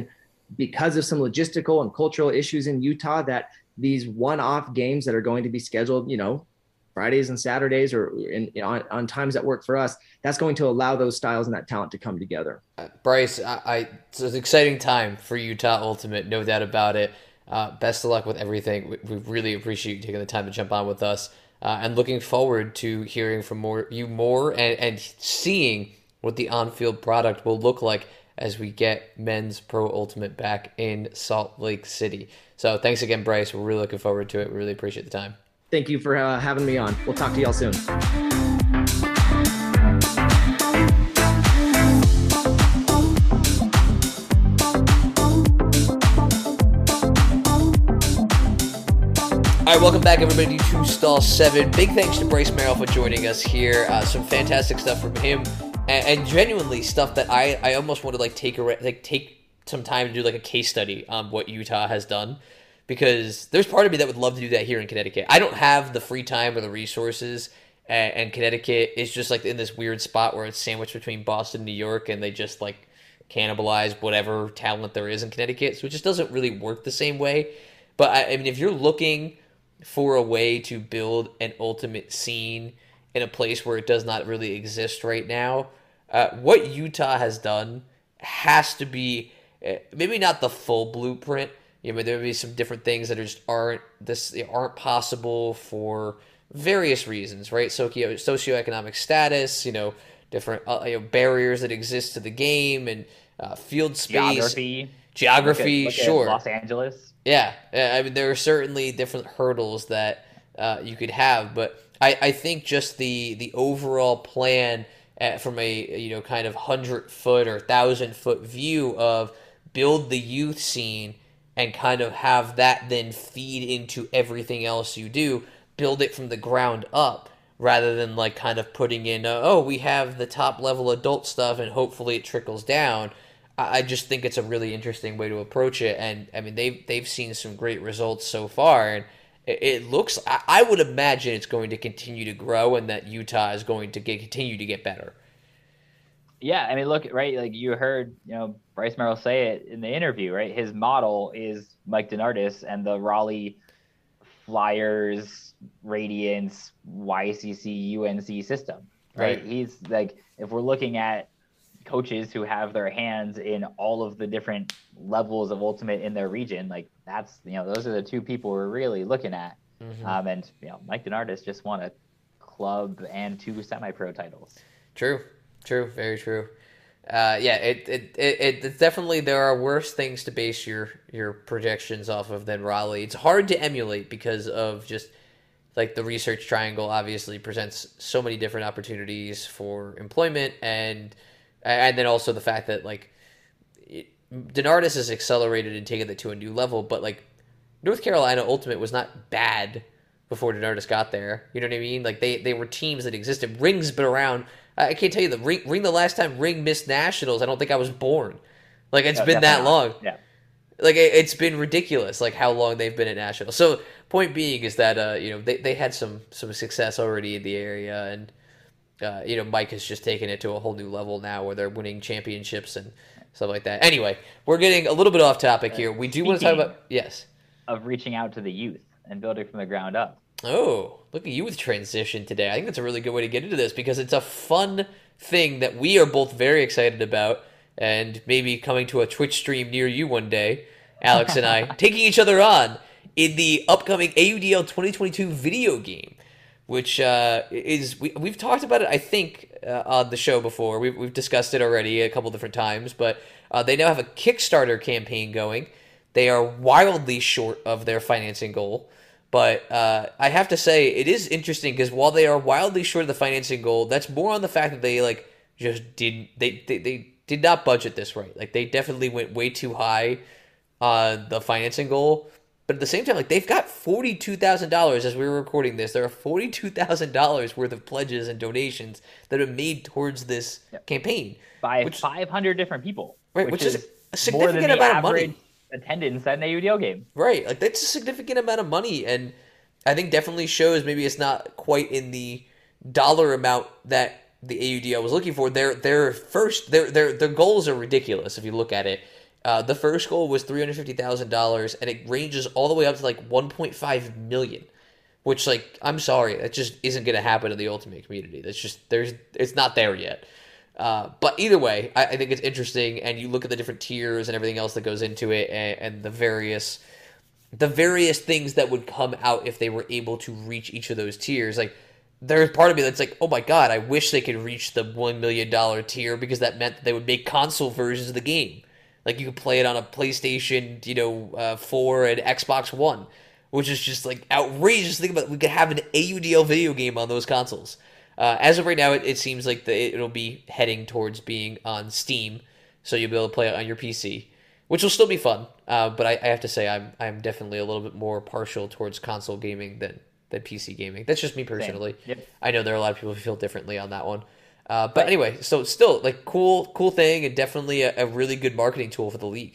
because of some logistical and cultural issues in Utah, that these one-off games that are going to be scheduled, you know, Fridays and Saturdays or in, in on, on times that work for us, that's going to allow those styles and that talent to come together. Uh, Bryce, I, I, it's an exciting time for Utah Ultimate, no doubt about it. Uh, best of luck with everything. We, we really appreciate you taking the time to jump on with us, uh, and looking forward to hearing from more you more and, and seeing what the on-field product will look like as we get men's Pro Ultimate back in Salt Lake City. So thanks again, Bryce. We're really looking forward to it. We really appreciate the time. Thank you for uh, having me on. We'll talk to y'all soon. All right, welcome back, everybody, to Two Stall seven. Big thanks to Bryce Merrill for joining us here. Uh, some fantastic stuff from him, and, and genuinely stuff that I, I almost want to like take a like take some time to do like a case study on what Utah has done, because there's part of me that would love to do that here in Connecticut. I don't have the free time or the resources, and, and Connecticut is just like in this weird spot where it's sandwiched between Boston and New York, and they just like cannibalize whatever talent there is in Connecticut, so it just doesn't really work the same way. But I, I mean, if you're looking for a way to build an ultimate scene in a place where it does not really exist right now, uh, what Utah has done has to be uh, maybe not the full blueprint. You know, there may be some different things that are just aren't this they aren't possible for various reasons, right? Socio socioeconomic status, you know, different uh, you know, barriers that exist to the game, and uh, field space, Geography, geography, look at, look sure. at Los Angeles. Yeah, I mean, there are certainly different hurdles that uh, you could have, but I, I think just the the overall plan at, from a you know kind of hundred foot or thousand foot view of build the youth scene and kind of have that then feed into everything else you do, build it from the ground up rather than like kind of putting in uh, oh we have the top level adult stuff and hopefully it trickles down. I just think it's a really interesting way to approach it, and I mean they've they've seen some great results so far, and it, it looks I, I would imagine it's going to continue to grow, and that Utah is going to get, continue to get better. Yeah, I mean, look, right, like you heard, you know, Bryce Merrill say it in the interview, right? His model is Mike DeNardis and the Raleigh Flyers, Radiance, Y C C, U N C system, right? right? He's like, if we're looking at coaches who have their hands in all of the different levels of ultimate in their region, like that's, you know, those are the two people we're really looking at. Mm-hmm. Um, and, you know, Mike DeNardis just won a club and two semi-pro titles. True, true, very true. Uh, yeah, it, it, it, it definitely, there are worse things to base your, your projections off of than Raleigh. It's hard to emulate because of just like the research triangle obviously presents so many different opportunities for employment, and And then also the fact that, like, DeNardis has accelerated and taken it to a new level, but, like, North Carolina Ultimate was not bad before DeNardis got there. You know what I mean? Like, they, they were teams that existed. Ring's been around. I can't tell you, the Ring, Ring the last time Ring missed Nationals, I don't think I was born. Like, it's no, been that long. Yeah. Like, it, it's been ridiculous, like, how long they've been at Nationals. So, point being is that, uh, you know, they, they had some, some success already in the area, and Uh, you know, Mike has just taken it to a whole new level now where they're winning championships and stuff like that. Anyway, we're getting a little bit off topic here. We do want to talk about, yes. Of reaching out to the youth and building from the ground up. Oh, look at you with transition today. I think that's a really good way to get into this because it's a fun thing that we are both very excited about, and maybe coming to a Twitch stream near you one day, Alex and I, taking each other on in the upcoming A U D L twenty twenty-two video game, which uh, is, we, we've talked about it, I think, uh, on the show before. We've, we've discussed it already a couple different times, but uh, they now have a Kickstarter campaign going. They are wildly short of their financing goal, but uh, I have to say, it is interesting, because while they are wildly short of the financing goal, that's more on the fact that they, like, just didn't, they, they, they did not budget this right. Like, they definitely went way too high on the financing goal. But at the same time, like, they've got forty-two thousand dollars as we were recording this. There are forty-two thousand dollars worth of pledges and donations that have made towards this yep. campaign. By which, five hundred different people. Right, which, which is, is a significant more than the amount of money. Attendance at an A U D L game. Right, like, that's a significant amount of money, and I think definitely shows maybe it's not quite in the dollar amount that the A U D L was looking for. Their their first their their their goals are ridiculous if you look at it. Uh, the first goal was three hundred fifty thousand dollars, and it ranges all the way up to like one point five million dollars. Which, like, I'm sorry, that just isn't going to happen in the Ultimate community. That's just there's it's not there yet. Uh, but either way, I, I think it's interesting, and you look at the different tiers and everything else that goes into it, and, and the various the various things that would come out if they were able to reach each of those tiers. Like, there's part of me that's like, oh my god, I wish they could reach the one million dollars tier, because that meant that they would make console versions of the game. Like, you could play it on a PlayStation, you know, uh, four and Xbox One, which is just like outrageous. Think about it. We could have an A U D L video game on those consoles. Uh, as of right now, it, it seems like the, it'll be heading towards being on Steam, so you'll be able to play it on your P C, which will still be fun. Uh, but I, I have to say, I'm I'm definitely a little bit more partial towards console gaming than, than P C gaming. That's just me personally. Yep. I know there are a lot of people who feel differently on that one. Uh, but anyway, so still, like, cool cool thing, and definitely a, a really good marketing tool for the league.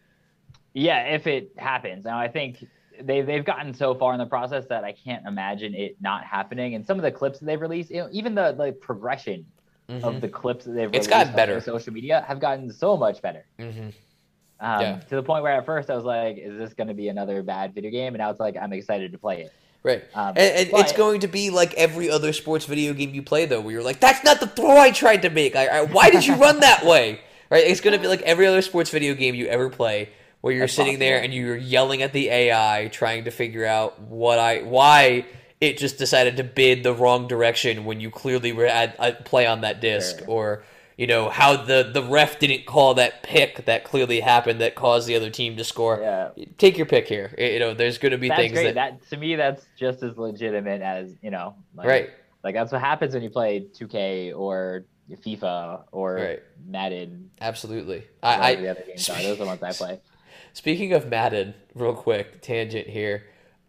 Yeah, if it happens. Now, I think they've they've gotten so far in the process that I can't imagine it not happening. And some of the clips that they've released, you know, even the the progression mm-hmm. of the clips that they've it's released gotten on better. their social media have gotten so much better. Mm-hmm. Um, yeah. To the point where at first I was like, "Is this going to be another bad video game?" And now it's like I'm excited to play it. Right, um, and, and but, it's going to be like every other sports video game you play, though, where you're like, "That's not the throw I tried to make. I, I, why did you run that way?" Right? It's going to be like every other sports video game you ever play, where you're sitting possible. there and you're yelling at the A I, trying to figure out what I, why it just decided to bid the wrong direction when you clearly were at a play on that disc, sure. or you know how the the ref didn't call that pick that clearly happened that caused the other team to score. Yeah. Take your pick here. You know, there's going to be that's things great. that... that to me that's just as legitimate as you know, like, right. Like that's what happens when you play two K or FIFA or right. Madden. Absolutely. I, I the other games are. Those are the ones I play. Speaking of Madden, real quick tangent here.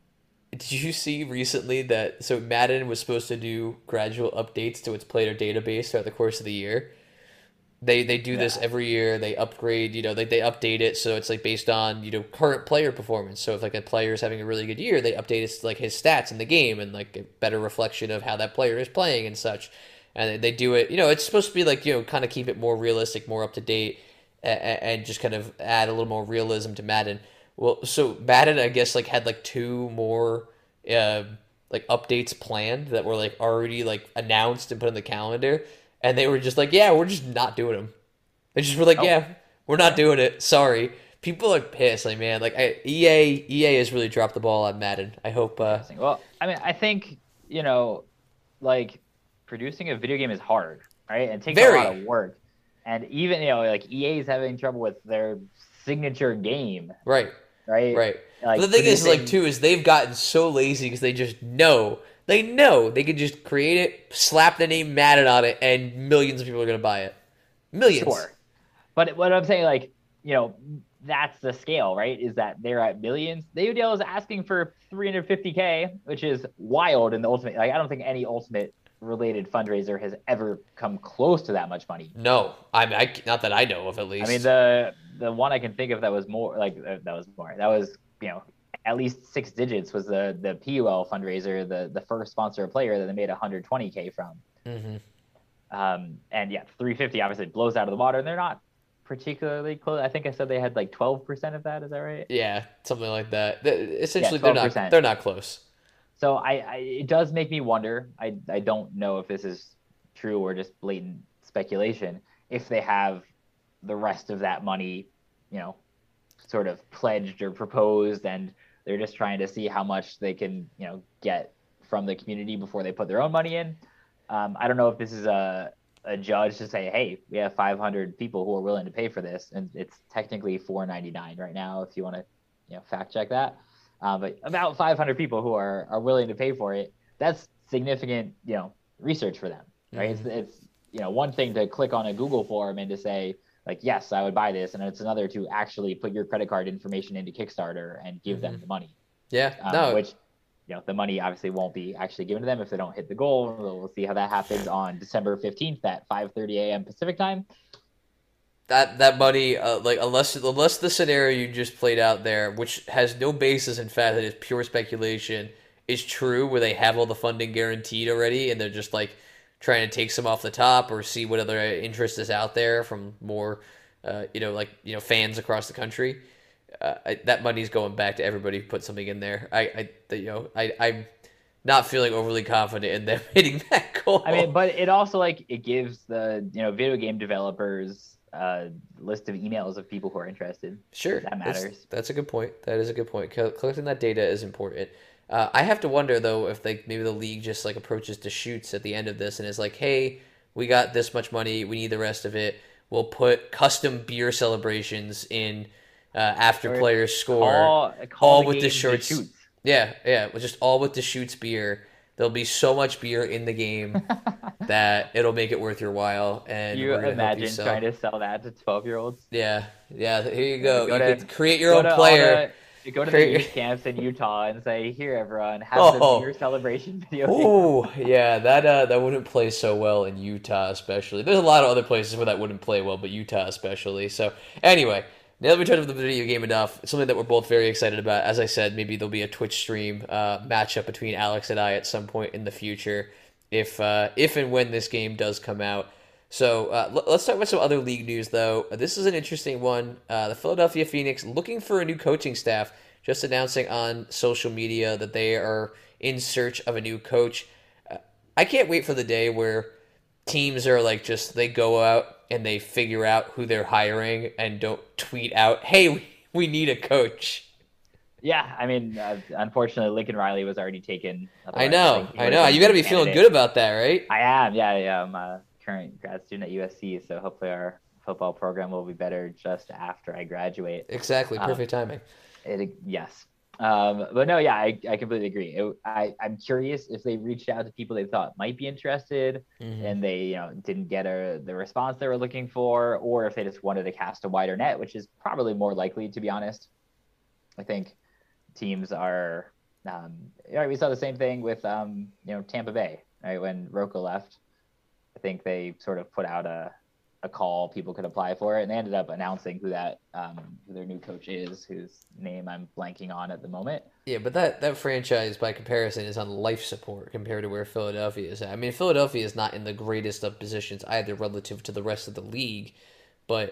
Did you see recently that so Madden was supposed to do gradual updates to its player database throughout the course of the year? They they do yeah. this every year. They upgrade, you know, they they update it so it's like based on, you know, current player performance. So if like a player is having a really good year, they update his like his stats in the game and like a better reflection of how that player is playing and such. And they do it, you know, it's supposed to be like, you know, kind of keep it more realistic, more up to date, and, and just kind of add a little more realism to Madden. Well, so Madden, I guess, like had like two more uh, like updates planned that were like already like announced and put in the calendar. And they were just like, yeah, we're just not doing them. They just were like, oh. yeah, we're not doing it. Sorry. People are pissed, like, man. Like I, E A, E A has really dropped the ball on Madden. I hope. Uh... Well, I mean, I think you know, like producing a video game is hard, right? And it takes Very. a lot of work. And even you know, like E A is having trouble with their signature game, right? Right. Right. Like, but the thing producing... is, like, too, is they've gotten so lazy because they just know. They know they can just create it, slap the name Madden on it, and millions of people are going to buy it. Millions. Sure. But what I'm saying, like, you know, that's the scale, right? Is that they're at millions. The A U D L is asking for three hundred fifty K, which is wild in the Ultimate. Like, I don't think any Ultimate related fundraiser has ever come close to that much money. No, I mean, I, not that I know of, at least. I mean, the the one I can think of that was more like uh, that was more that was you know at least six digits was the the P U L fundraiser, the the first sponsor player that they made one hundred twenty K from. Mm-hmm. Um, and yeah, three hundred fifty obviously blows out of the water, and they're not particularly close. I think I said they had like twelve percent of that. Is that right? Yeah, something like that. Essentially, yeah, they're not they're not close. So I, I, it does make me wonder. I, I don't know if this is true or just blatant speculation. If they have the rest of that money, you know, sort of pledged or proposed, and they're just trying to see how much they can, you know, get from the community before they put their own money in. Um, I don't know if this is a a judge to say, hey, we have five hundred people who are willing to pay for this, and it's technically four ninety-nine right now. If you want to, you know, fact check that. Uh, but about five hundred people who are, are willing to pay for it, that's significant, you know, research for them, right? Mm-hmm. It's, it's, you know, one thing to click on a Google form and to say, like, yes, I would buy this. And it's another to actually put your credit card information into Kickstarter and give mm-hmm. them the money. Yeah, um, no. Which, you know, the money obviously won't be actually given to them if they don't hit the goal. We'll see how that happens on December fifteenth at five thirty a.m. Pacific time. That that money, uh, like unless unless the scenario you just played out there, which has no basis in fact, that is pure speculation, is true, where they have all the funding guaranteed already, and they're just like trying to take some off the top or see what other interest is out there from more uh, you know, like you know, fans across the country. Uh, I, that money's going back to everybody who put something in there. I, I you know, I, I'm not feeling overly confident in them hitting that goal. I mean, but it also like it gives the you know video game developers a list of emails of people who are interested. Sure, that matters. That's, that's a good point. That is a good point. Collecting that data is important. Uh, I have to wonder though if like maybe the league just like approaches Deschutes at the end of this and is like, hey, we got this much money, we need the rest of it. We'll put custom beer celebrations in uh, after or players score, call, call all the with Deschutes. Deschutes. Yeah, yeah, just all with Deschutes beer. There'll be so much beer in the game that it'll make it worth your while. And you we're gonna imagine help you sell. trying to sell that to twelve-year-olds? Yeah, yeah. Here you go. go you to, could create your own player. The, go to create... the youth camps in Utah and say, "Here, everyone, have oh. the beer celebration video." Oh, yeah. That uh, that wouldn't play so well in Utah, especially. There's a lot of other places where that wouldn't play well, but Utah especially. So anyway. Now that we talked about the video game enough, it's something that we're both very excited about. As I said, maybe there'll be a Twitch stream uh, matchup between Alex and I at some point in the future, if uh, if and when this game does come out. So uh, l- let's talk about some other league news, though. This is an interesting one. Uh, the Philadelphia Phoenix looking for a new coaching staff, just announcing on social media that they are in search of a new coach. Uh, I can't wait for the day where teams are like just they go out and they figure out who they're hiring and don't tweet out, hey, we, we need a coach. Yeah, I mean, uh, unfortunately, Lincoln Riley was already taken. I know, I, I know. You got to be feeling candidate. good about that, right? I am, yeah, yeah. I'm a current grad student at U S C, so hopefully our football program will be better just after I graduate. Exactly, perfect um, timing. It, yes. Um, but no, yeah, I, I completely agree. It, I, I'm curious if they reached out to people they thought might be interested mm-hmm. and they, you know, didn't get a, the response they were looking for, or if they just wanted to cast a wider net, which is probably more likely, to be honest. I think teams are, um, you know, we saw the same thing with, um, you know, Tampa Bay, right? When Roca left, I think they sort of put out a, a call people could apply for it, and they ended up announcing who that um who their new coach is, whose name I'm blanking on at the moment. Yeah, but that that franchise by comparison is on life support compared to where Philadelphia is at. I mean, Philadelphia is not in the greatest of positions either relative to the rest of the league, but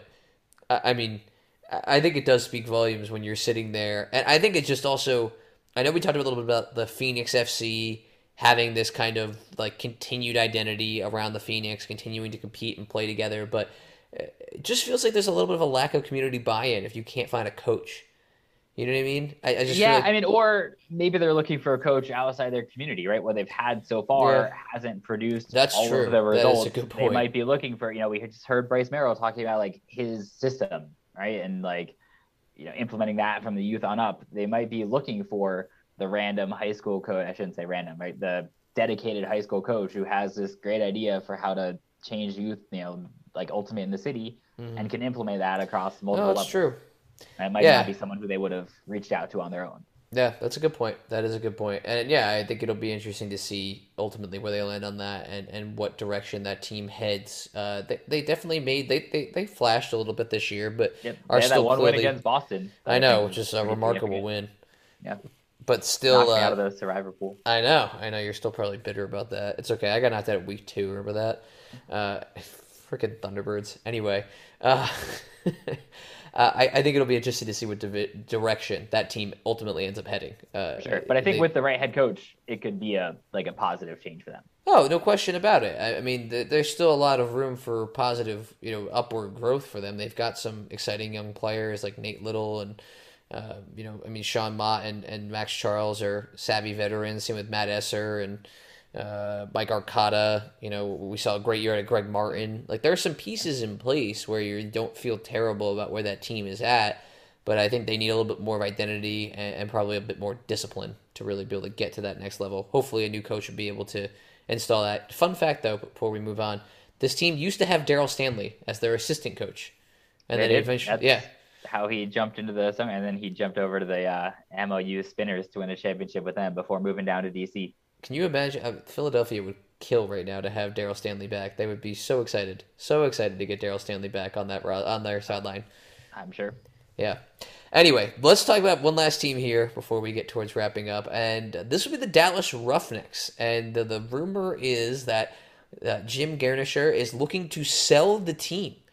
I mean, I think it does speak volumes when you're sitting there, and I think it's just also, I know we talked a little bit about the Phoenix F C having this kind of like continued identity around the Phoenix, continuing to compete and play together, but it just feels like there's a little bit of a lack of community buy-in if you can't find a coach. You know what I mean? I, I just yeah, feel like... I mean, or maybe they're looking for a coach outside their community, right? What they've had so far yeah. hasn't produced That's all true. of the results. That is a good point. They might be looking for, you know, we just heard Bryce Merrill talking about like his system, right? And like, you know, implementing that from the youth on up. They might be looking for the random high school coach, I shouldn't say random, right? The dedicated high school coach who has this great idea for how to change youth, you know, like ultimate in the city mm-hmm. and can implement that across multiple no, that's levels. True. And it might yeah. not be someone who they would have reached out to on their own. Yeah, that's a good point. That is a good point. And yeah, I think it'll be interesting to see ultimately where they land on that and, and what direction that team heads. Uh, they, they definitely made, they, they, they flashed a little bit this year, but yep. are still that one clearly, win against Boston. I know, which is a remarkable win. Yeah. But still, knocked uh, out of the survivor pool. I know, I know. You're still probably bitter about that. It's okay. I got knocked out at week two. Remember that? Uh, freaking Thunderbirds. Anyway, uh, I, I think it'll be interesting to see what divi- direction that team ultimately ends up heading. Uh, sure, but I think they, with the right head coach, it could be a like a positive change for them. Oh, no question about it. I, I mean, th- there's still a lot of room for positive, you know, upward growth for them. They've got some exciting young players like Nate Little and. Uh, you know, I mean, Sean Mott and, and Max Charles are savvy veterans. Same with Matt Esser and uh, Mike Arcata. You know, we saw a great year out of Greg Martin. Like, there are some pieces in place where you don't feel terrible about where that team is at, but I think they need a little bit more of identity and, and probably a bit more discipline to really be able to get to that next level. Hopefully, a new coach would be able to install that. Fun fact, though, before we move on, this team used to have Daryl Stanley as their assistant coach, and they then did. eventually, That's- yeah. how he jumped into the summer, and then he jumped over to the uh, M O U Spinners to win a championship with them before moving down to D C. Can you imagine? Uh, Philadelphia would kill right now to have Daryl Stanley back. They would be so excited, so excited to get Daryl Stanley back on that on their sideline. I'm sure. Yeah. Anyway, let's talk about one last team here before we get towards wrapping up, and this would be the Dallas Roughnecks. And the, the rumor is that uh, Jim Garnisher is looking to sell the team.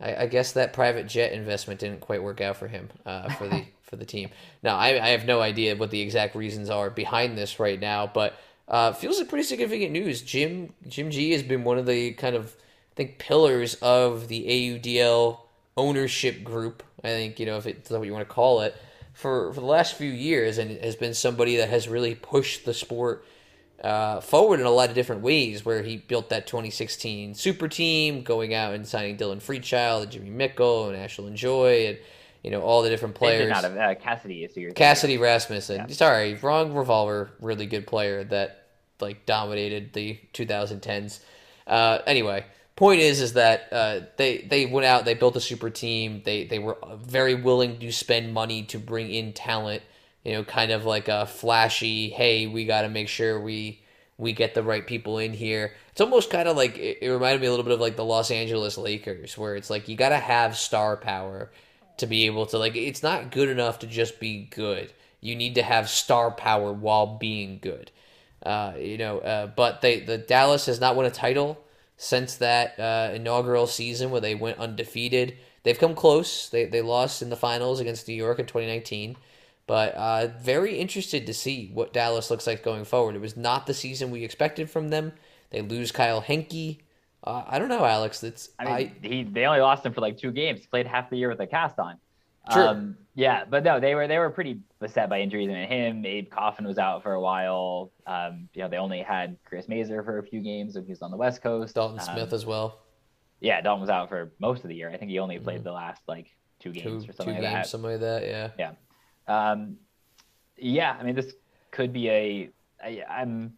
I, I guess that private jet investment didn't quite work out for him, uh, for the for the team. Now, I, I have no idea what the exact reasons are behind this right now, but uh, feels like pretty significant news. Jim Jim G has been one of the kind of, I think, pillars of the A U D L ownership group. I think, you know, if it's what you want to call it, for, for the last few years, and has been somebody that has really pushed the sport uh, forward in a lot of different ways, where he built that twenty sixteen super team, going out and signing Dylan Freechild and Jimmy Mickle and Ashlyn Joy and, you know, all the different players. Not of, uh, Cassidy is your Cassidy Rasmussen. Yeah. Sorry, wrong Revolver. Really good player that like dominated the twenty tens. Uh, anyway, point is is that uh, they they went out, they built a super team. They they were very willing to spend money to bring in talent. You know, kind of like a flashy, hey, we got to make sure we we get the right people in here. It's almost kind of like, it, it reminded me a little bit of like the Los Angeles Lakers, where it's like you got to have star power to be able to, like, it's not good enough to just be good. You need to have star power while being good. Uh, you know, uh, but they the Dallas has not won a title since that uh, inaugural season where they went undefeated. They've come close. They they lost in the finals against New York in twenty nineteen. But uh, very interested to see what Dallas looks like going forward. It was not the season we expected from them. They lose Kyle Henke. Uh, I don't know, Alex. That's I mean, I, he they only lost him for like two games. He played half the year with a cast on. True. Um, yeah, but no, they were they were pretty beset by injuries. I mean, him, Abe Coffin was out for a while. Um, you know, they only had Chris Mazer for a few games when he was on the West Coast. Dalton um, Smith as well. Yeah, Dalton was out for most of the year. I think he only played mm-hmm. the last like two games two, or something two like games, that. Something like that. Yeah. Yeah. Um, yeah. I mean, this could be a. I, I'm.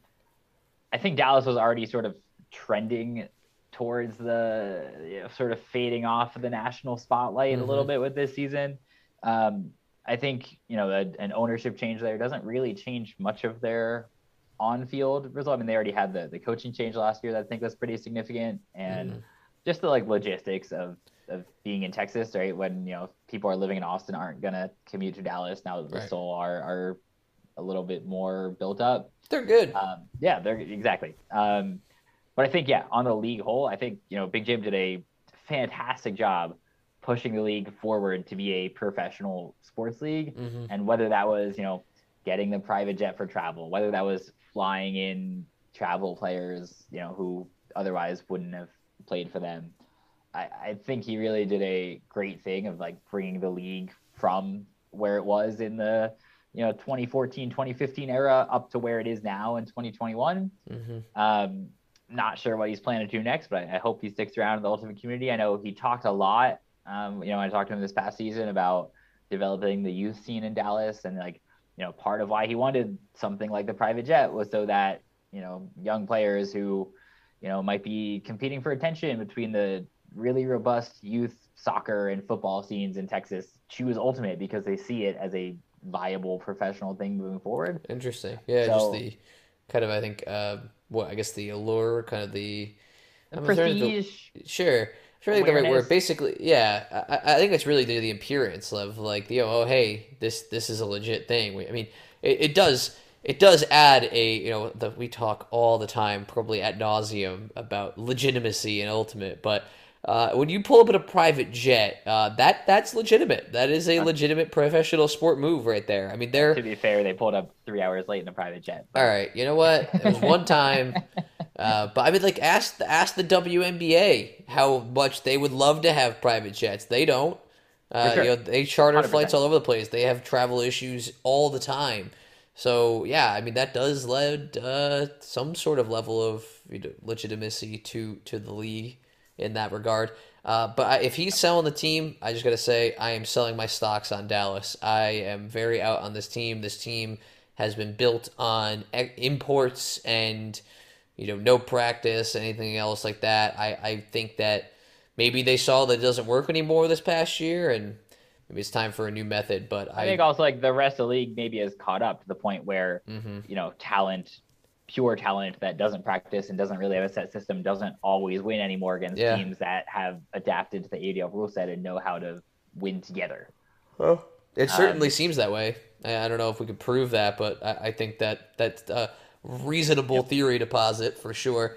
I think Dallas was already sort of trending towards the, you know, sort of fading off of the national spotlight mm-hmm. a little bit with this season. Um, I think, you know, a, an ownership change there doesn't really change much of their on-field result. I mean, they already had the, the coaching change last year that I think was pretty significant, and mm-hmm. just the like logistics of, of being in Texas, right? When, you know, people are living in Austin aren't going to commute to Dallas now that the right. Soul are, are a little bit more built up. They're good. Um, yeah, they're exactly. Um, But I think, yeah, on the league whole, I think, you know, Big Jim did a fantastic job pushing the league forward to be a professional sports league. Mm-hmm. And whether that was, you know, getting the private jet for travel, whether that was flying in travel players, you know, who otherwise wouldn't have played for them. I, I think he really did a great thing of like bringing the league from where it was in the, you know, twenty fourteen, twenty fifteen era up to where it is now in twenty twenty-one. Mm-hmm. Um, Not sure what he's planning to do next, but I hope he sticks around in the Ultimate community. I know he talked a lot. Um, you know, I talked to him this past season about developing the youth scene in Dallas, and like, you know, part of why he wanted something like the private jet was so that, you know, young players who, you know, might be competing for attention between the really robust youth soccer and football scenes in Texas choose Ultimate because they see it as a viable professional thing moving forward. Interesting. Yeah, so, just the kind of, I think, uh, what I guess the allure, kind of the, the prestige. The, sure, sure. I think the right word. Basically, yeah. I, I think it's really the, the appearance of like, you know, oh hey, this this is a legit thing. I mean, it, it does it does add a, you know, the, we talk all the time, probably ad nauseum, about legitimacy and Ultimate, but. Uh, when you pull up in a private jet, uh, that that's legitimate. That is a legitimate professional sport move right there. I mean, they're... To be fair, they pulled up three hours late in a private jet. But... All right, you know what? It was one time. uh, but I mean, like, ask, ask the W N B A how much they would love to have private jets. They don't. Uh, sure. You know, they charter one hundred percent flights all over the place. They have travel issues all the time. So, yeah, I mean, that does lead uh, some sort of level of, you know, legitimacy to, to the league in that regard. Uh, but if he's selling the team, I just got to say, I am selling my stocks on Dallas. I am very out on this team. This team has been built on imports and, you know, no practice, anything else like that. I, I think that maybe they saw that it doesn't work anymore this past year, and maybe it's time for a new method. But I, I think also like the rest of the league maybe has caught up to the point where, mm-hmm. you know, talent pure talent that doesn't practice and doesn't really have a set system doesn't always win anymore against yeah. teams that have adapted to the A U D L rule set and know how to win together. Well, it certainly um, seems that way. I don't know if we could prove that, but I, I think that that's a reasonable yep. theory to posit for sure.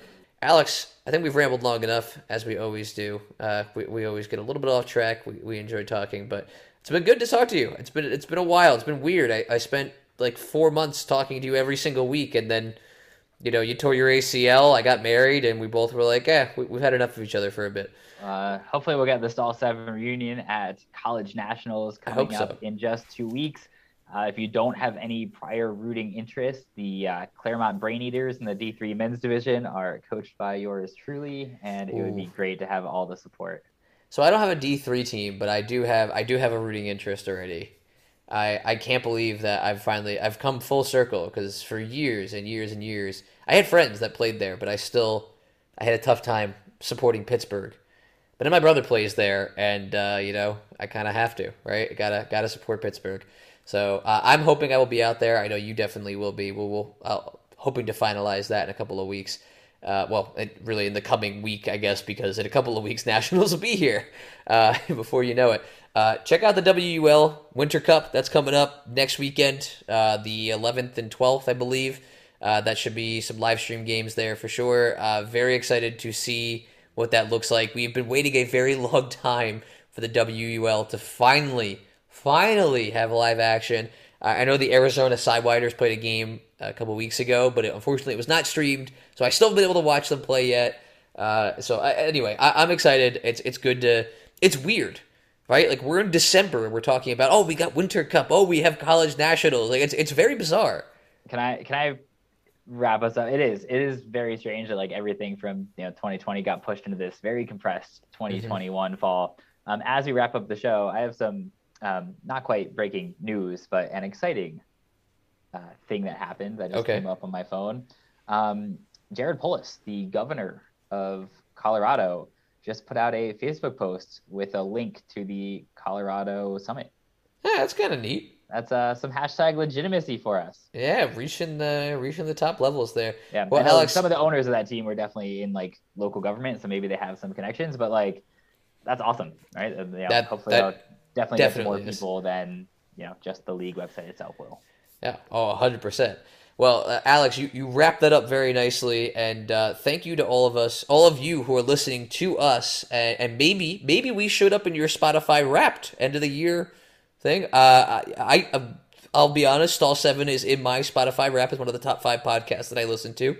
Alex, I think we've rambled long enough, as we always do. Uh, we, we always get a little bit off track. We, we enjoy talking, but it's been good to talk to you. It's been it's been a while. It's been weird. I, I spent like four months talking to you every single week, and then, you know, you tore your A C L, I got married, and we both were like, eh, we, we've had enough of each other for a bit. Uh, hopefully we'll get the Stall seven reunion at College Nationals coming up so. in just two weeks. Uh, if you don't have any prior rooting interest, the uh, Claremont Brain Eaters in the D three men's division are coached by yours truly, and Ooh. It would be great to have all the support. So I don't have a D three team, but I do have I do have a rooting interest already. I, I can't believe that I've finally I've come full circle, because for years and years and years I had friends that played there, but I still I had a tough time supporting Pittsburgh. But then my brother plays there, and uh, you know, I kind of have to, right? I gotta gotta support Pittsburgh. So uh, I'm hoping I will be out there. I know you definitely will be. We'll, we'll uh, hoping to finalize that in a couple of weeks. Uh, well, it, really in the coming week, I guess, because in a couple of weeks Nationals will be here uh, before you know it. Uh, check out the W U L Winter Cup. That's coming up next weekend, uh, the eleventh and twelfth, I believe. Uh, that should be some live stream games there for sure. Uh, very excited to see what that looks like. We've been waiting a very long time for the W U L to finally, finally have live action. Uh, I know the Arizona Sidewinders played a game a couple weeks ago, but it, unfortunately it was not streamed, so I still haven't been able to watch them play yet. Uh, so I, anyway, I, I'm excited. It's it's good to. It's weird. Right, like we're in December and we're talking about, oh, we got Winter Cup, oh, we have College Nationals. Like it's it's very bizarre. Can I can I wrap us up? It is it is very strange that like everything from you know twenty twenty got pushed into this very compressed twenty twenty-one mm-hmm. fall. Um, as we wrap up the show, I have some um, not quite breaking news, but an exciting uh, thing that happened that just okay. came up on my phone. Um, Jared Polis, the governor of Colorado, just put out a Facebook post with a link to the Colorado Summit. Yeah, that's kind of neat. That's uh, some hashtag legitimacy for us. Yeah, reaching the reaching the top levels there. Yeah, well, Alex, some of the owners of that team were definitely in like local government, so maybe they have some connections. But like, that's awesome, right? And, you know, that, hopefully, that definitely, definitely get more people than you know just the league website itself will. Yeah. Oh, one hundred percent. Well, uh, Alex, you, you wrapped that up very nicely, and uh, thank you to all of us, all of you who are listening to us, and, and maybe maybe we showed up in your Spotify Wrapped end of the year thing. Uh, I, I I'll be honest, Stall seven is in my Spotify Wrapped as one of the top five podcasts that I listen to.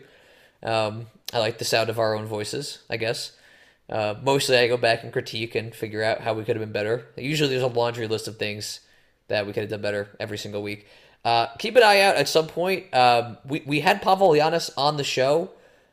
Um, I like the sound of our own voices, I guess. Uh, mostly, I go back and critique and figure out how we could have been better. Usually, there's a laundry list of things that we could have done better every single week. Uh, keep an eye out at some point. Um, we, we had Pavel Yanis on the show.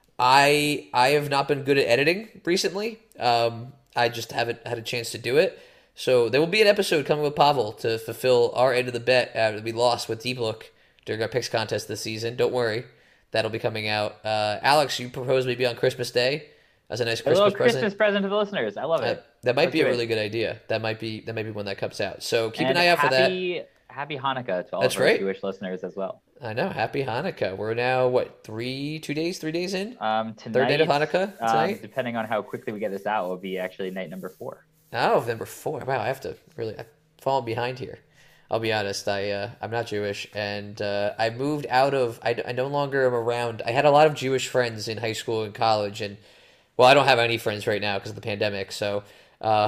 I I have not been good at editing recently. Um, I just haven't had a chance to do it. So there will be an episode coming with Pavel to fulfill our end of the bet uh, that we lost with Deep Look during our picks contest this season. Don't worry. That'll be coming out. Uh, Alex, you proposed maybe on Christmas Day as a nice Christmas a present. Christmas present to the listeners. I love it. Uh, that might Let's be a really it. good idea. That might be that might be when that comes out. So keep and an eye out happy, for that. Happy Hanukkah to all That's of our right. Jewish listeners as well. I know. Happy Hanukkah. We're now, what, three, two days, three days in? Um, tonight, Third day of Hanukkah tonight? Um, depending on how quickly we get this out, will be actually night number four. Oh, number four. Wow, I have to really, I've fallen behind here. I'll be honest. I, uh, I'm not Jewish, and uh, I moved out of, I, I no longer am around. I had a lot of Jewish friends in high school and college, and, well, I don't have any friends right now because of the pandemic, so uh,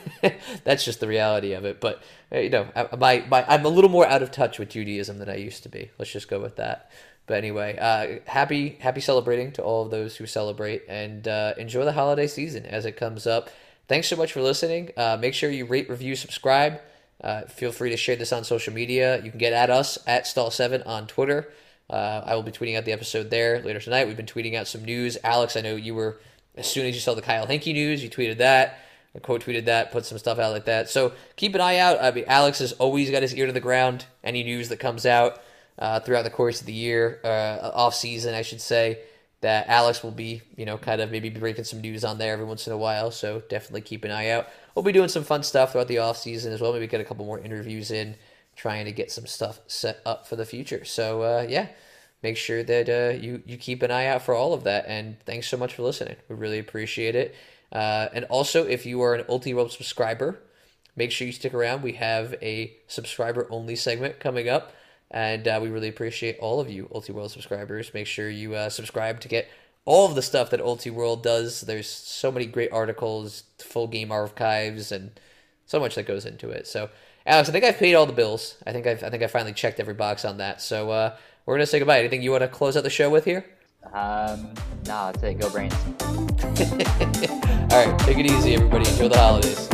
that's just the reality of it. But you know, my, my I'm a little more out of touch with Judaism than I used to be. Let's just go with that. But anyway, uh, happy happy celebrating to all of those who celebrate, and uh, enjoy the holiday season as it comes up. Thanks so much for listening. Uh, make sure you rate, review, subscribe. Uh, feel free to share this on social media. You can get at us at Stall seven on Twitter. Uh, I will be tweeting out the episode there later tonight. We've been tweeting out some news. Alex, I know you were, as soon as you saw the Kyle Henke news, you tweeted that. I quote tweeted that, put some stuff out like that. So keep an eye out. I mean, Alex has always got his ear to the ground. Any news that comes out uh, throughout the course of the year, uh, off season, I should say, that Alex will be, you know, kind of maybe breaking some news on there every once in a while. So definitely keep an eye out. We'll be doing some fun stuff throughout the off season as well. Maybe get a couple more interviews in, trying to get some stuff set up for the future. So uh, yeah, make sure that uh, you you keep an eye out for all of that. And thanks so much for listening. We really appreciate it. Uh, and also, if you are an Ultiworld subscriber, make sure you stick around. We have a subscriber-only segment coming up, and uh, we really appreciate all of you Ultiworld subscribers. Make sure you uh, subscribe to get all of the stuff that Ulti World does. There's so many great articles, full game archives, and so much that goes into it. So, Alex, I think I've paid all the bills. I think I've I think I finally checked every box on that. So uh, we're gonna say goodbye. Anything you want to close out the show with here? Um, nah, that's it. Go Brains. All right, take it easy, everybody. Enjoy the holidays.